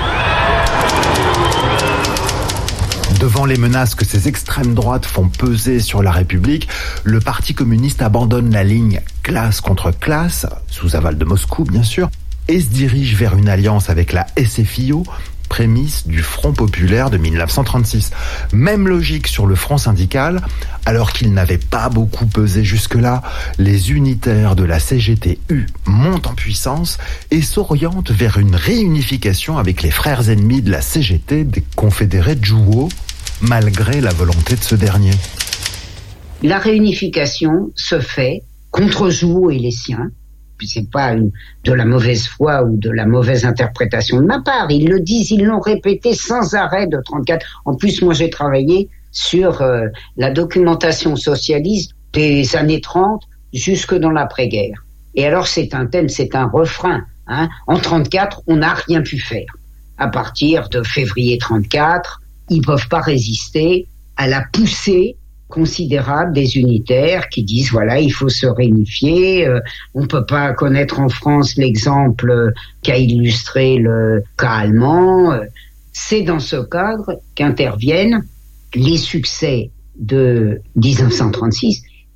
Devant les menaces que ces extrêmes droites font peser sur la République, le Parti communiste abandonne la ligne classe contre classe, sous aval de Moscou bien sûr, et se dirige vers une alliance avec la S F I O, prémisse du Front populaire de dix-neuf cent trente-six. Même logique sur le front syndical, alors qu'il n'avait pas beaucoup pesé jusque-là, les unitaires de la C G T U montent en puissance et s'orientent vers une réunification avec les frères ennemis de la C G T des confédérés de Jouhaud, malgré la volonté de ce dernier. La réunification se fait contre Jouhaud et les siens. C'est pas une, de la mauvaise foi ou de la mauvaise interprétation de ma part. Ils le disent, ils l'ont répété sans arrêt de trente-quatre. En plus, moi, j'ai travaillé sur euh, la documentation socialiste des années trente jusque dans l'après-guerre. Et alors, c'est un thème, c'est un refrain. Hein. En trente-quatre, on n'a rien pu faire. À partir de février trente-quatre, ils peuvent pas résister à la poussée considérable des unitaires qui disent voilà, il faut se réunifier, euh, on peut pas connaître en France l'exemple qu'a illustré le cas allemand. C'est dans ce cadre qu'interviennent les succès de dix-neuf cent trente-six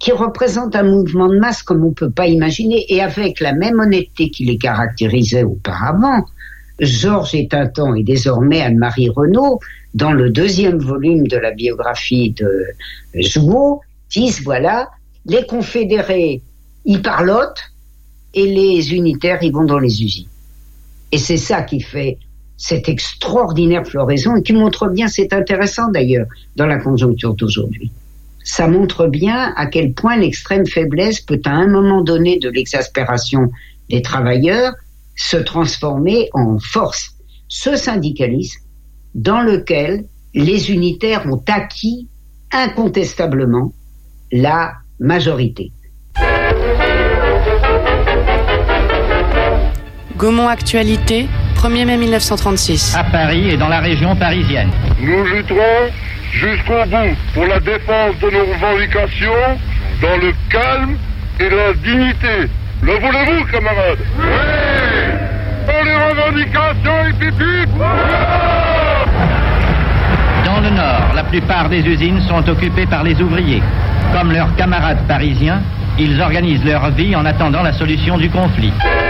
qui représente un mouvement de masse comme on ne peut pas imaginer, et avec la même honnêteté qui les caractérisait auparavant. Georges Étinton et désormais Anne-Marie Renaud, dans le deuxième volume de la biographie de Jouot, disent voilà, les confédérés, ils parlotent, et les unitaires, ils vont dans les usines. Et c'est ça qui fait cette extraordinaire floraison, et qui montre bien, c'est intéressant d'ailleurs, dans la conjoncture d'aujourd'hui. Ça montre bien à quel point l'extrême faiblesse peut à un moment donné de l'exaspération des travailleurs se transformer en force. Ce syndicalisme dans lequel les unitaires ont acquis incontestablement la majorité. Gaumont Actualité, premier mai mille neuf cent trente-six. À Paris et dans la région parisienne. Nous lutterons jusqu'au bout pour la défense de nos revendications dans le calme et la dignité. Le voulez-vous, camarades? Oui! Pour les revendications, et pipi! Dans le Nord, la plupart des usines sont occupées par les ouvriers. Comme leurs camarades parisiens, ils organisent leur vie en attendant la solution du conflit.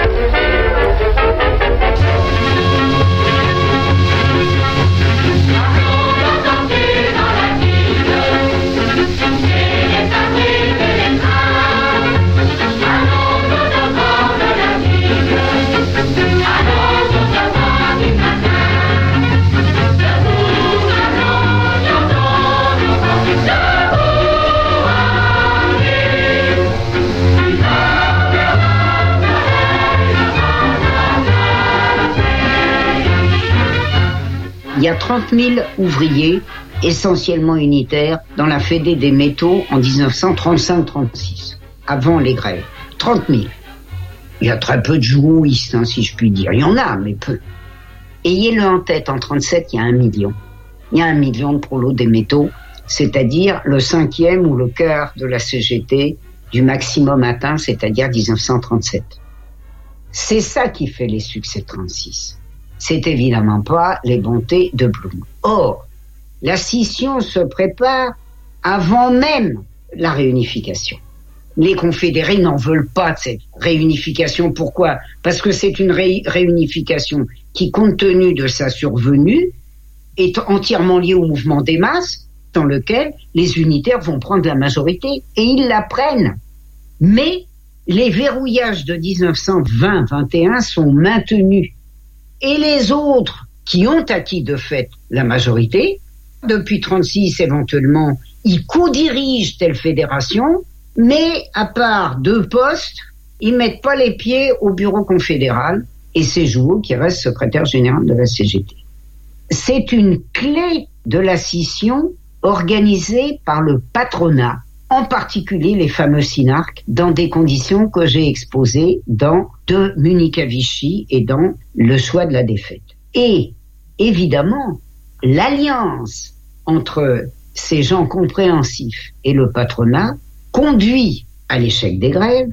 Il y a trente mille ouvriers, essentiellement unitaires, dans la Fédé des métaux en dix-neuf cent trente-cinq trente-six, avant les grèves. trente mille. Il y a très peu de jouistes, hein, si je puis dire. Il y en a, mais peu. Ayez-le en tête, en trente-sept, il y a un million. Il y a un million de prolos des métaux, c'est-à-dire le cinquième ou le quart de la C G T du maximum atteint, c'est-à-dire dix-neuf cent trente-sept. C'est ça qui fait les succès de trente-six. C'est évidemment pas les bontés de Blum. Or, la scission se prépare avant même la réunification. Les confédérés n'en veulent pas de cette réunification. Pourquoi? Parce que c'est une ré- réunification qui, compte tenu de sa survenue, est entièrement liée au mouvement des masses, dans lequel les unitaires vont prendre la majorité, et ils la prennent. Mais les verrouillages de dix-neuf cent vingt vingt et un sont maintenus. Et les autres qui ont acquis de fait la majorité, depuis trente-six éventuellement, ils co-dirigent telle fédération, mais à part deux postes, ils mettent pas les pieds au bureau confédéral, et c'est Jouot qui reste secrétaire général de la C G T. C'est une clé de la scission organisée par le patronat, en particulier les fameux synarques, dans des conditions que j'ai exposées dans De Munich à Vichy et dans Le choix de la défaite. Et, évidemment, l'alliance entre ces gens compréhensifs et le patronat conduit à l'échec des grèves.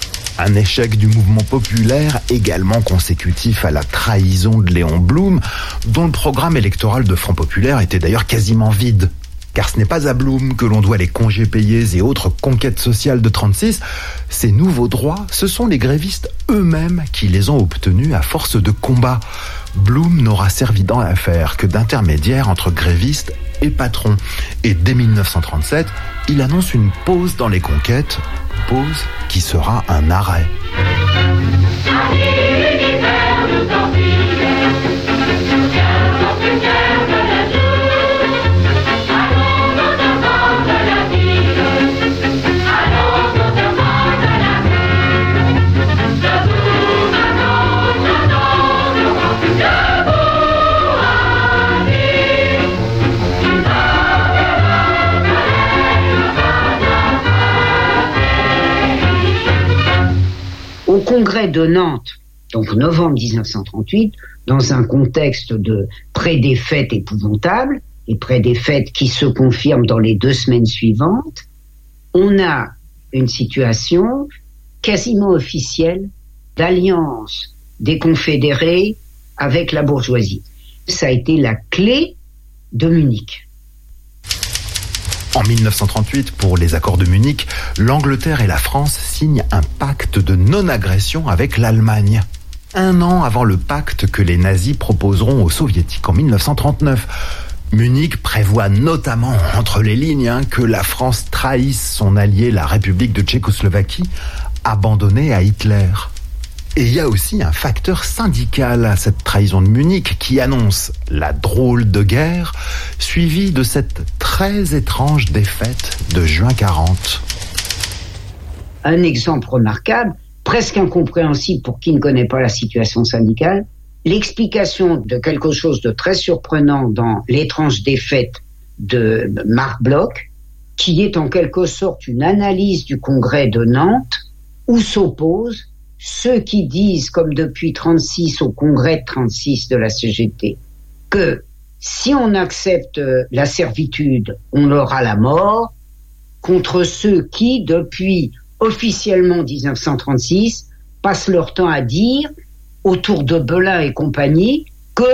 Un échec du mouvement populaire également consécutif à la trahison de Léon Blum, dont le programme électoral de Front Populaire était d'ailleurs quasiment vide. Car ce n'est pas à Blum que l'on doit les congés payés et autres conquêtes sociales de trente-six. Ces nouveaux droits, ce sont les grévistes eux-mêmes qui les ont obtenus à force de combat. Blum n'aura servi dans l'affaire que d'intermédiaire entre grévistes et patrons. Et dès mille neuf cent trente-sept, il annonce une pause dans les conquêtes, pause qui sera un arrêt. Au congrès de Nantes, donc novembre dix-neuf cent trente-huit, dans un contexte de pré-défaite épouvantable, et pré-défaite qui se confirme dans les deux semaines suivantes, on a une situation quasiment officielle d'alliance des confédérés avec la bourgeoisie. Ça a été la clé de Munich. En mille neuf cent trente-huit, pour les accords de Munich, l'Angleterre et la France signent un pacte de non-agression avec l'Allemagne. Un an avant le pacte que les nazis proposeront aux soviétiques en mille neuf cent trente-neuf. Munich prévoit notamment, entre les lignes, hein, que la France trahisse son allié, la République de Tchécoslovaquie, abandonnée à Hitler. Et il y a aussi un facteur syndical à cette trahison de Munich qui annonce la drôle de guerre, suivie de cette très étrange défaite de juin quarante. Un exemple remarquable, presque incompréhensible pour qui ne connaît pas la situation syndicale, l'explication de quelque chose de très surprenant dans l'étrange défaite de Marc Bloch, qui est en quelque sorte une analyse du congrès de Nantes, où s'opposent ceux qui disent, comme depuis trente-six au congrès de trente-six de la C G T, que si on accepte la servitude, on aura la mort, contre ceux qui, depuis officiellement dix-neuf cent trente-six, passent leur temps à dire, autour de Belin et compagnie, que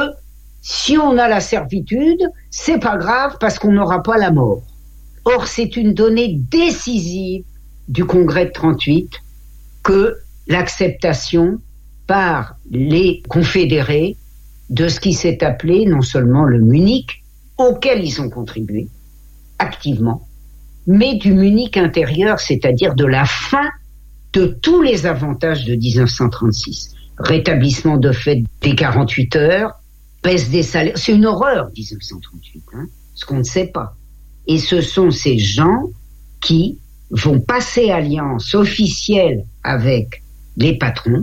si on a la servitude, c'est pas grave parce qu'on n'aura pas la mort. Or, c'est une donnée décisive du congrès de trente-huit que l'acceptation par les confédérés de ce qui s'est appelé non seulement le Munich, auquel ils ont contribué activement, mais du Munich intérieur, c'est-à-dire de la fin de tous les avantages de dix-neuf cent trente-six. Rétablissement de fait des quarante-huit heures, baisse des salaires. C'est une horreur, dix-neuf cent trente-huit, hein, ce qu'on ne sait pas. Et ce sont ces gens qui vont passer alliance officielle avec les patrons,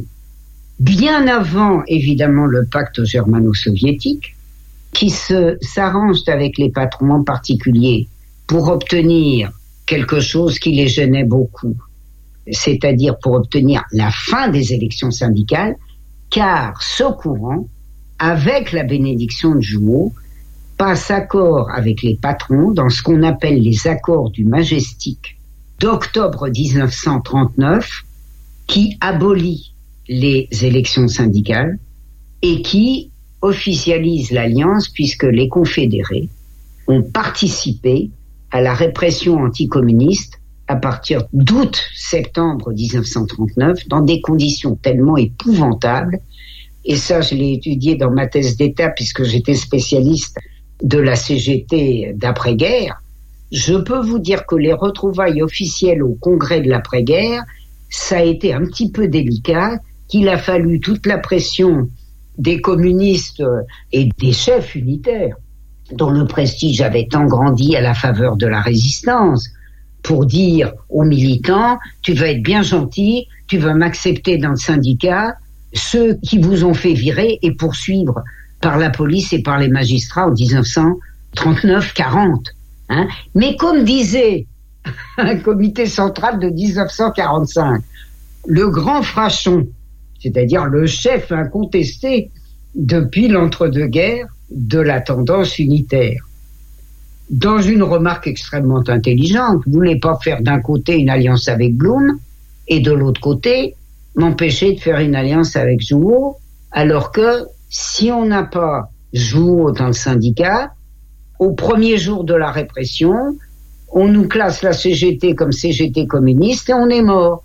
bien avant, évidemment, le pacte germano-soviétique, qui se, s'arrangent avec les patrons en particulier pour obtenir quelque chose qui les gênait beaucoup, c'est-à-dire pour obtenir la fin des élections syndicales, car ce courant, avec la bénédiction de Jouot, passe accord avec les patrons dans ce qu'on appelle les accords du Majestic d'octobre dix-neuf cent trente-neuf, qui abolit les élections syndicales et qui officialise l'alliance puisque les confédérés ont participé à la répression anticommuniste à partir d'août-septembre dix-neuf cent trente-neuf dans des conditions tellement épouvantables. Et ça, je l'ai étudié dans ma thèse d'État puisque j'étais spécialiste de la C G T d'après-guerre. Je peux vous dire que les retrouvailles officielles au congrès de l'après-guerre, ça a été un petit peu délicat, qu'il a fallu toute la pression des communistes et des chefs unitaires, dont le prestige avait tant grandi à la faveur de la résistance, pour dire aux militants, tu vas être bien gentil, tu vas m'accepter dans le syndicat, ceux qui vous ont fait virer et poursuivre par la police et par les magistrats en dix-neuf cent trente-neuf quarante. Hein. Mais comme disait un comité central de dix-neuf cent quarante-cinq, le grand Frachon, c'est-à-dire le chef incontesté depuis l'entre-deux-guerres de la tendance unitaire, dans une remarque extrêmement intelligente, voulait pas faire d'un côté une alliance avec Blum et de l'autre côté m'empêcher de faire une alliance avec Jouot, alors que si on n'a pas Jouot dans le syndicat, au premier jour de la répression, on nous classe la C G T comme C G T communiste et on est mort.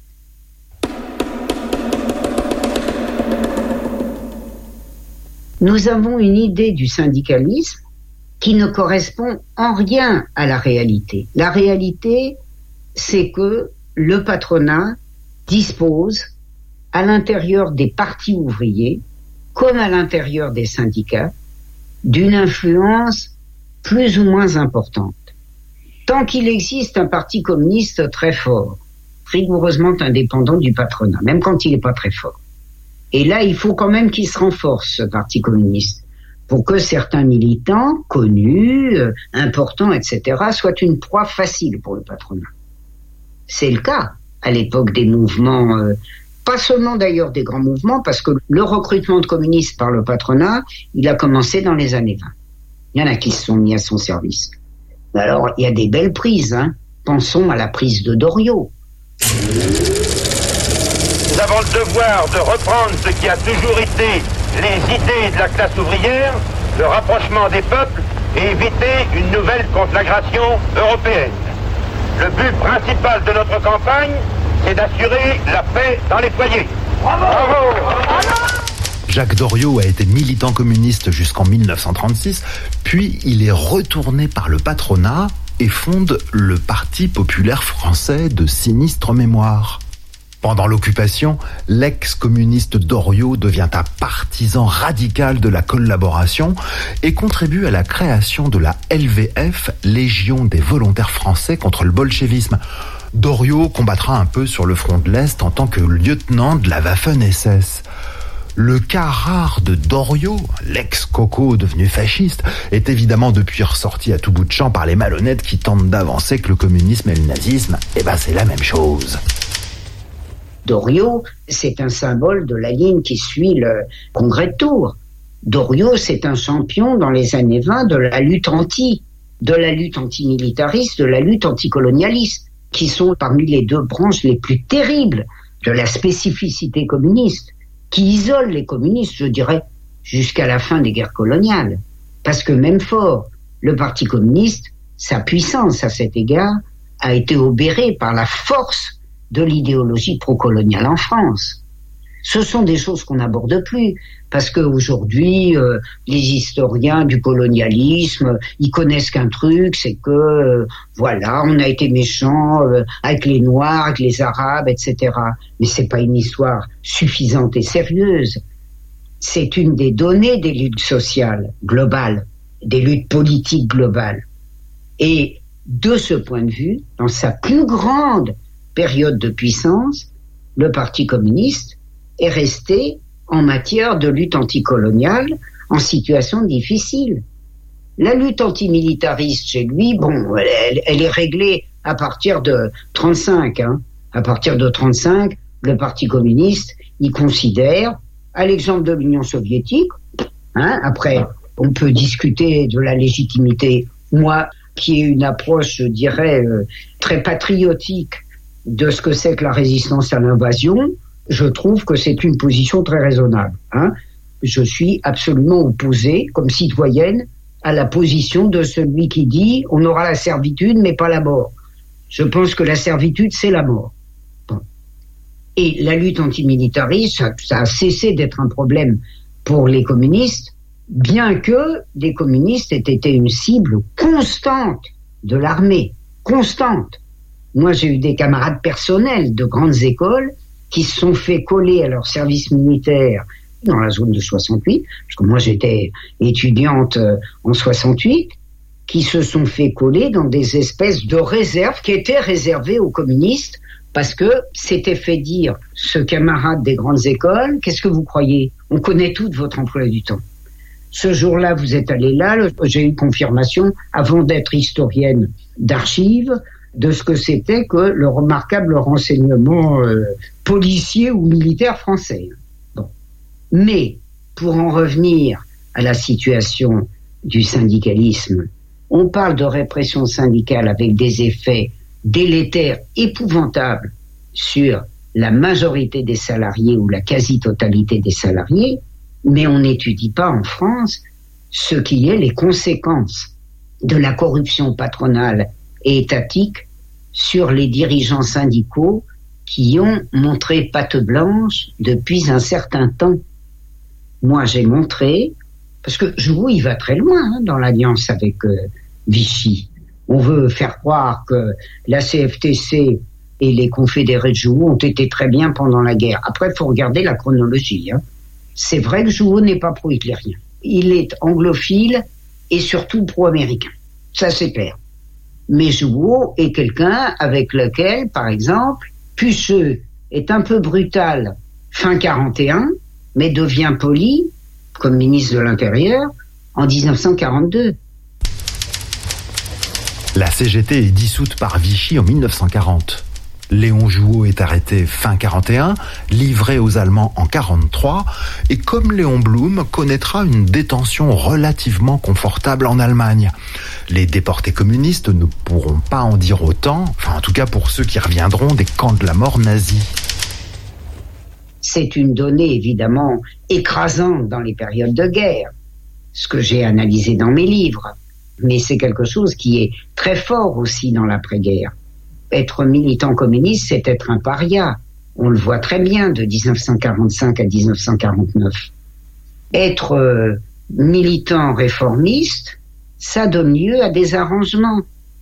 Nous avons une idée du syndicalisme qui ne correspond en rien à la réalité. La réalité, c'est que le patronat dispose, à l'intérieur des partis ouvriers, comme à l'intérieur des syndicats, d'une influence plus ou moins importante. Tant qu'il existe un parti communiste très fort, rigoureusement indépendant du patronat, même quand il n'est pas très fort. Et là, il faut quand même qu'il se renforce, ce parti communiste, pour que certains militants, connus, euh, importants, et cetera, soient une proie facile pour le patronat. C'est le cas à l'époque des mouvements, euh, pas seulement d'ailleurs des grands mouvements, parce que le recrutement de communistes par le patronat, il a commencé dans les années vingt. Il y en a qui se sont mis à son service. Alors, il y a des belles prises, hein. Pensons à la prise de Doriot. Nous avons le devoir de reprendre ce qui a toujours été les idées de la classe ouvrière, le rapprochement des peuples et éviter une nouvelle conflagration européenne. Le but principal de notre campagne, c'est d'assurer la paix dans les foyers. Bravo! Bravo! Jacques Doriot a été militant communiste jusqu'en mille neuf cent trente-six, puis il est retourné par le patronat et fonde le Parti populaire français de sinistre mémoire. Pendant l'occupation, l'ex-communiste Doriot devient un partisan radical de la collaboration et contribue à la création de la L V F, Légion des volontaires français contre le bolchevisme. Doriot combattra un peu sur le front de l'Est en tant que lieutenant de la Waffen-S S. Le cas rare de Doriot, l'ex-coco devenu fasciste, est évidemment depuis ressorti à tout bout de champ par les malhonnêtes qui tentent d'avancer que le communisme et le nazisme, eh ben c'est la même chose. Doriot, c'est un symbole de la ligne qui suit le congrès de Tours. Doriot, c'est un champion dans les années vingt de la lutte anti, de la lutte antimilitariste, de la lutte anticolonialiste, qui sont parmi les deux branches les plus terribles de la spécificité communiste, qui isole les communistes, je dirais, jusqu'à la fin des guerres coloniales. Parce que même fort, le Parti communiste, sa puissance à cet égard, a été obérée par la force de l'idéologie pro-coloniale en France. Ce sont des choses qu'on n'aborde plus, parce qu'aujourd'hui, euh, les historiens du colonialisme, ils connaissent qu'un truc, c'est que, euh, voilà, on a été méchants euh, avec les Noirs, avec les Arabes, et cetera. Mais c'est pas une histoire suffisante et sérieuse. C'est une des données des luttes sociales globales, des luttes politiques globales. Et de ce point de vue, dans sa plus grande période de puissance, le Parti communiste est resté en matière de lutte anticoloniale en situation difficile. La lutte antimilitariste chez lui, bon, elle, elle est réglée à partir de trente-cinq. Hein. À partir de trente-cinq, le Parti communiste, il considère, à l'exemple de l'Union soviétique, hein, après, on peut discuter de la légitimité. Moi, qui ai une approche, je dirais, euh, très patriotique de ce que c'est que la résistance à l'invasion, je trouve que c'est une position très raisonnable. Hein. Je suis absolument opposé, comme citoyenne, à la position de celui qui dit on aura la servitude mais pas la mort. Je pense que la servitude, c'est la mort. Bon. Et la lutte antimilitariste, ça, ça a cessé d'être un problème pour les communistes, bien que les communistes aient été une cible constante de l'armée, constante. Moi, j'ai eu des camarades personnels de grandes écoles qui se sont fait coller à leur service militaire dans la zone de soixante-huit, parce que moi j'étais étudiante en soixante-huit, qui se sont fait coller dans des espèces de réserves qui étaient réservées aux communistes, parce que c'était fait dire, ce camarade des grandes écoles, qu'est-ce que vous croyez? On connaît tout de votre emploi du temps. Ce jour-là, vous êtes allé là, j'ai eu confirmation, avant d'être historienne d'archives, de ce que c'était que le remarquable renseignement euh, policier ou militaire français. Bon. Mais, pour en revenir à la situation du syndicalisme, on parle de répression syndicale avec des effets délétères, épouvantables sur la majorité des salariés ou la quasi-totalité des salariés, mais on n'étudie pas en France ce qui est les conséquences de la corruption patronale et étatique sur les dirigeants syndicaux qui ont montré patte blanche depuis un certain temps. Moi, j'ai montré, parce que Jouhou, il va très loin hein, dans l'alliance avec euh, Vichy. On veut faire croire que la C F T C et les confédérés de Jouhou ont été très bien pendant la guerre. Après, il faut regarder la chronologie. Hein. C'est vrai que Jouhou n'est pas pro-hitlérien. Il est anglophile et surtout pro-américain. Ça, c'est clair. Mais Jouhou est quelqu'un avec lequel, par exemple, Puceux est un peu brutal fin quarante et un, mais devient poli, comme ministre de l'Intérieur, en dix-neuf cent quarante-deux. La C G T est dissoute par Vichy en mille neuf cent quarante. Léon Jouhou est arrêté fin quarante et un, livré aux Allemands en quarante-trois, et comme Léon Blum, connaîtra une détention relativement confortable en Allemagne. Les déportés communistes ne pourront pas en dire autant, enfin en tout cas pour ceux qui reviendront des camps de la mort nazis. C'est une donnée évidemment écrasante dans les périodes de guerre, ce que j'ai analysé dans mes livres. Mais c'est quelque chose qui est très fort aussi dans l'après-guerre. Être militant communiste, c'est être un paria. On le voit très bien de dix-neuf cent quarante-cinq à dix-neuf cent quarante-neuf. Être euh, militant réformiste, ça donne lieu à des arrangements.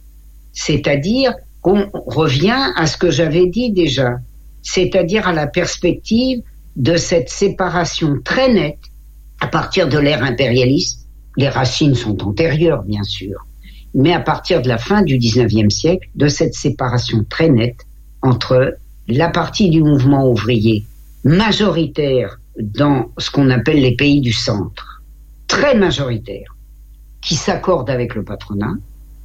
C'est-à-dire qu'on revient à ce que j'avais dit déjà, c'est-à-dire à la perspective de cette séparation très nette à partir de l'ère impérialiste. Les racines sont antérieures, bien sûr, mais à partir de la fin du dix-neuvième siècle, de cette séparation très nette entre la partie du mouvement ouvrier majoritaire dans ce qu'on appelle les pays du centre, très majoritaire, qui s'accorde avec le patronat,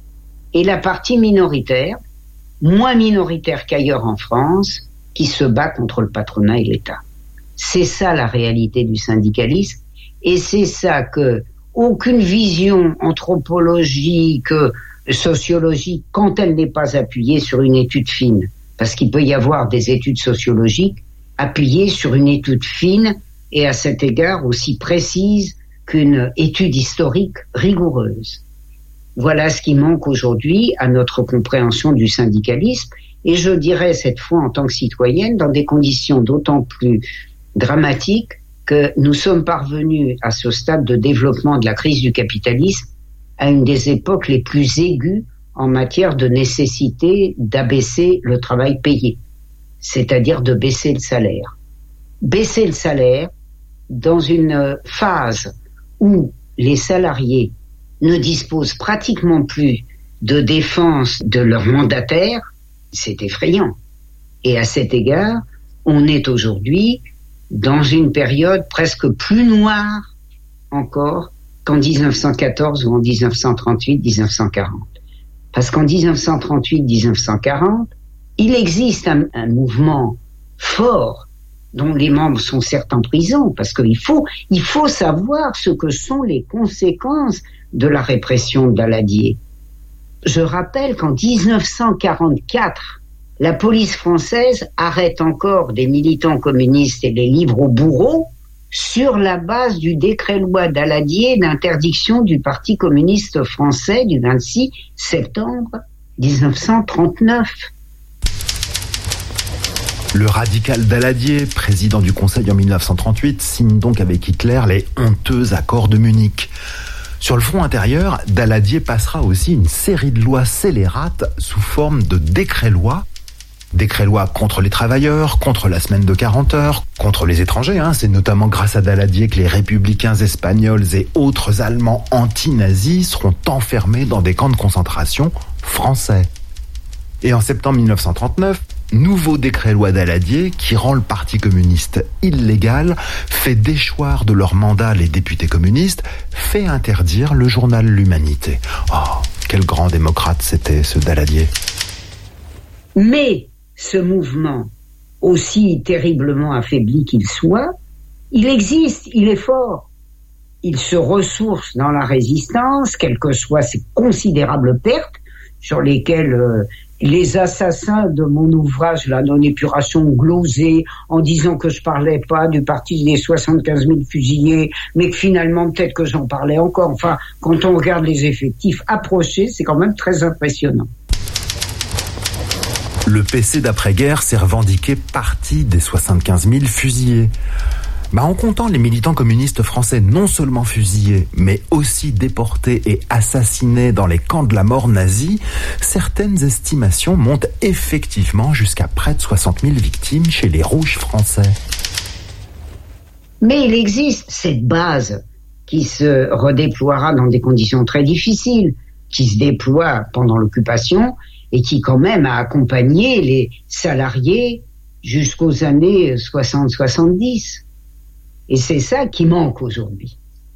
et la partie minoritaire, moins minoritaire qu'ailleurs en France, qui se bat contre le patronat et l'État. C'est ça la réalité du syndicalisme, et c'est ça que aucune vision anthropologique, sociologique, quand elle n'est pas appuyée sur une étude fine, parce qu'il peut y avoir des études sociologiques appuyées sur une étude fine et à cet égard aussi précise qu'une étude historique rigoureuse. Voilà ce qui manque aujourd'hui à notre compréhension du syndicalisme, et je dirais cette fois en tant que citoyenne, dans des conditions d'autant plus dramatiques que nous sommes parvenus à ce stade de développement de la crise du capitalisme à une des époques les plus aiguës en matière de nécessité d'abaisser le travail payé, c'est-à-dire de baisser le salaire. Baisser le salaire dans une phase où les salariés ne disposent pratiquement plus de défense de leurs mandataires, c'est effrayant. Et à cet égard, on est aujourd'hui dans une période presque plus noire encore qu'en dix-neuf cent quatorze ou en dix-neuf cent trente-huit dix-neuf cent quarante. Parce qu'en dix-neuf cent trente-huit dix-neuf cent quarante, il existe un, un mouvement fort dont les membres sont certes en prison, parce qu'il faut, il faut savoir ce que sont les conséquences de la répression de Daladier. Je rappelle qu'en dix-neuf cent quarante-quatre, la police française arrête encore des militants communistes et les livre au bourreau sur la base du décret-loi Daladier d'interdiction du Parti communiste français du vingt-six septembre dix-neuf cent trente-neuf. Le radical Daladier, président du Conseil en mille neuf cent trente-huit, signe donc avec Hitler les honteux accords de Munich. Sur le front intérieur, Daladier passera aussi une série de lois scélérates sous forme de décrets-lois. Décrets-lois contre les travailleurs, contre la semaine de quarante heures, contre les étrangers. Hein. C'est notamment grâce à Daladier que les républicains espagnols et autres Allemands anti-nazis seront enfermés dans des camps de concentration français. Et en septembre mille neuf cent trente-neuf, nouveau décret-loi Daladier qui rend le Parti communiste illégal, fait déchoir de leur mandat les députés communistes, fait interdire le journal L'Humanité. Oh, quel grand démocrate c'était ce Daladier. Mais ce mouvement, aussi terriblement affaibli qu'il soit, il existe, il est fort. Il se ressource dans la résistance, quelles que soient ses considérables pertes, sur lesquelles euh, les assassins de mon ouvrage, la non-épuration, ont glosé en disant que je parlais pas du parti des soixante-quinze mille fusillés, mais que finalement peut-être que j'en parlais encore. Enfin, quand on regarde les effectifs approchés, c'est quand même très impressionnant. Le P C d'après-guerre s'est revendiqué partie des soixante-quinze mille fusillés. Bah, en comptant les militants communistes français non seulement fusillés, mais aussi déportés et assassinés dans les camps de la mort nazis, certaines estimations montent effectivement jusqu'à près de soixante mille victimes chez les Rouges français. Mais il existe cette base qui se redéploiera dans des conditions très difficiles, qui se déploie pendant l'occupation et qui quand même a accompagné les salariés jusqu'aux années soixante soixante-dix. Et c'est ça qui manque aujourd'hui.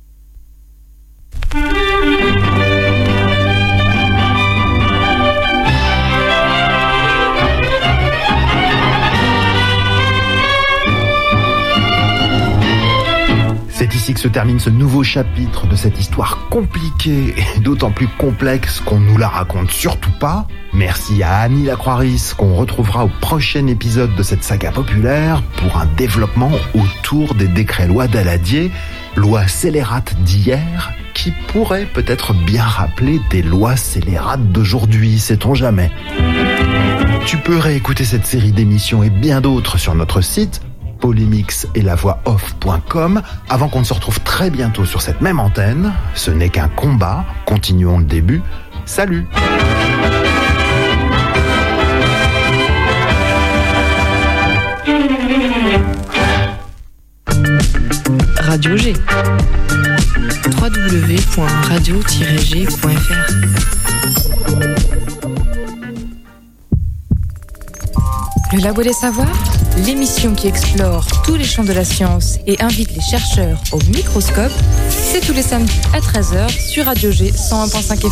C'est ici que se termine ce nouveau chapitre de cette histoire compliquée et d'autant plus complexe qu'on nous la raconte surtout pas. Merci à Annie Lacroix-Ris qu'on retrouvera au prochain épisode de cette saga populaire pour un développement autour des décrets-lois Daladier, lois scélérates d'hier qui qui pourrait peut-être bien rappeler des lois scélérates d'aujourd'hui, sait-on jamais. Tu peux réécouter cette série d'émissions et bien d'autres sur notre site polymix et la voix off point com avant qu'on ne se retrouve très bientôt sur cette même antenne. Ce n'est qu'un combat, continuons le début. Salut! Radio G. w w w point radio tiret g point f r. Le Labo des Savoirs, l'émission qui explore tous les champs de la science et invite les chercheurs au microscope, c'est tous les samedis à treize heures sur Radio G cent un point cinq F M.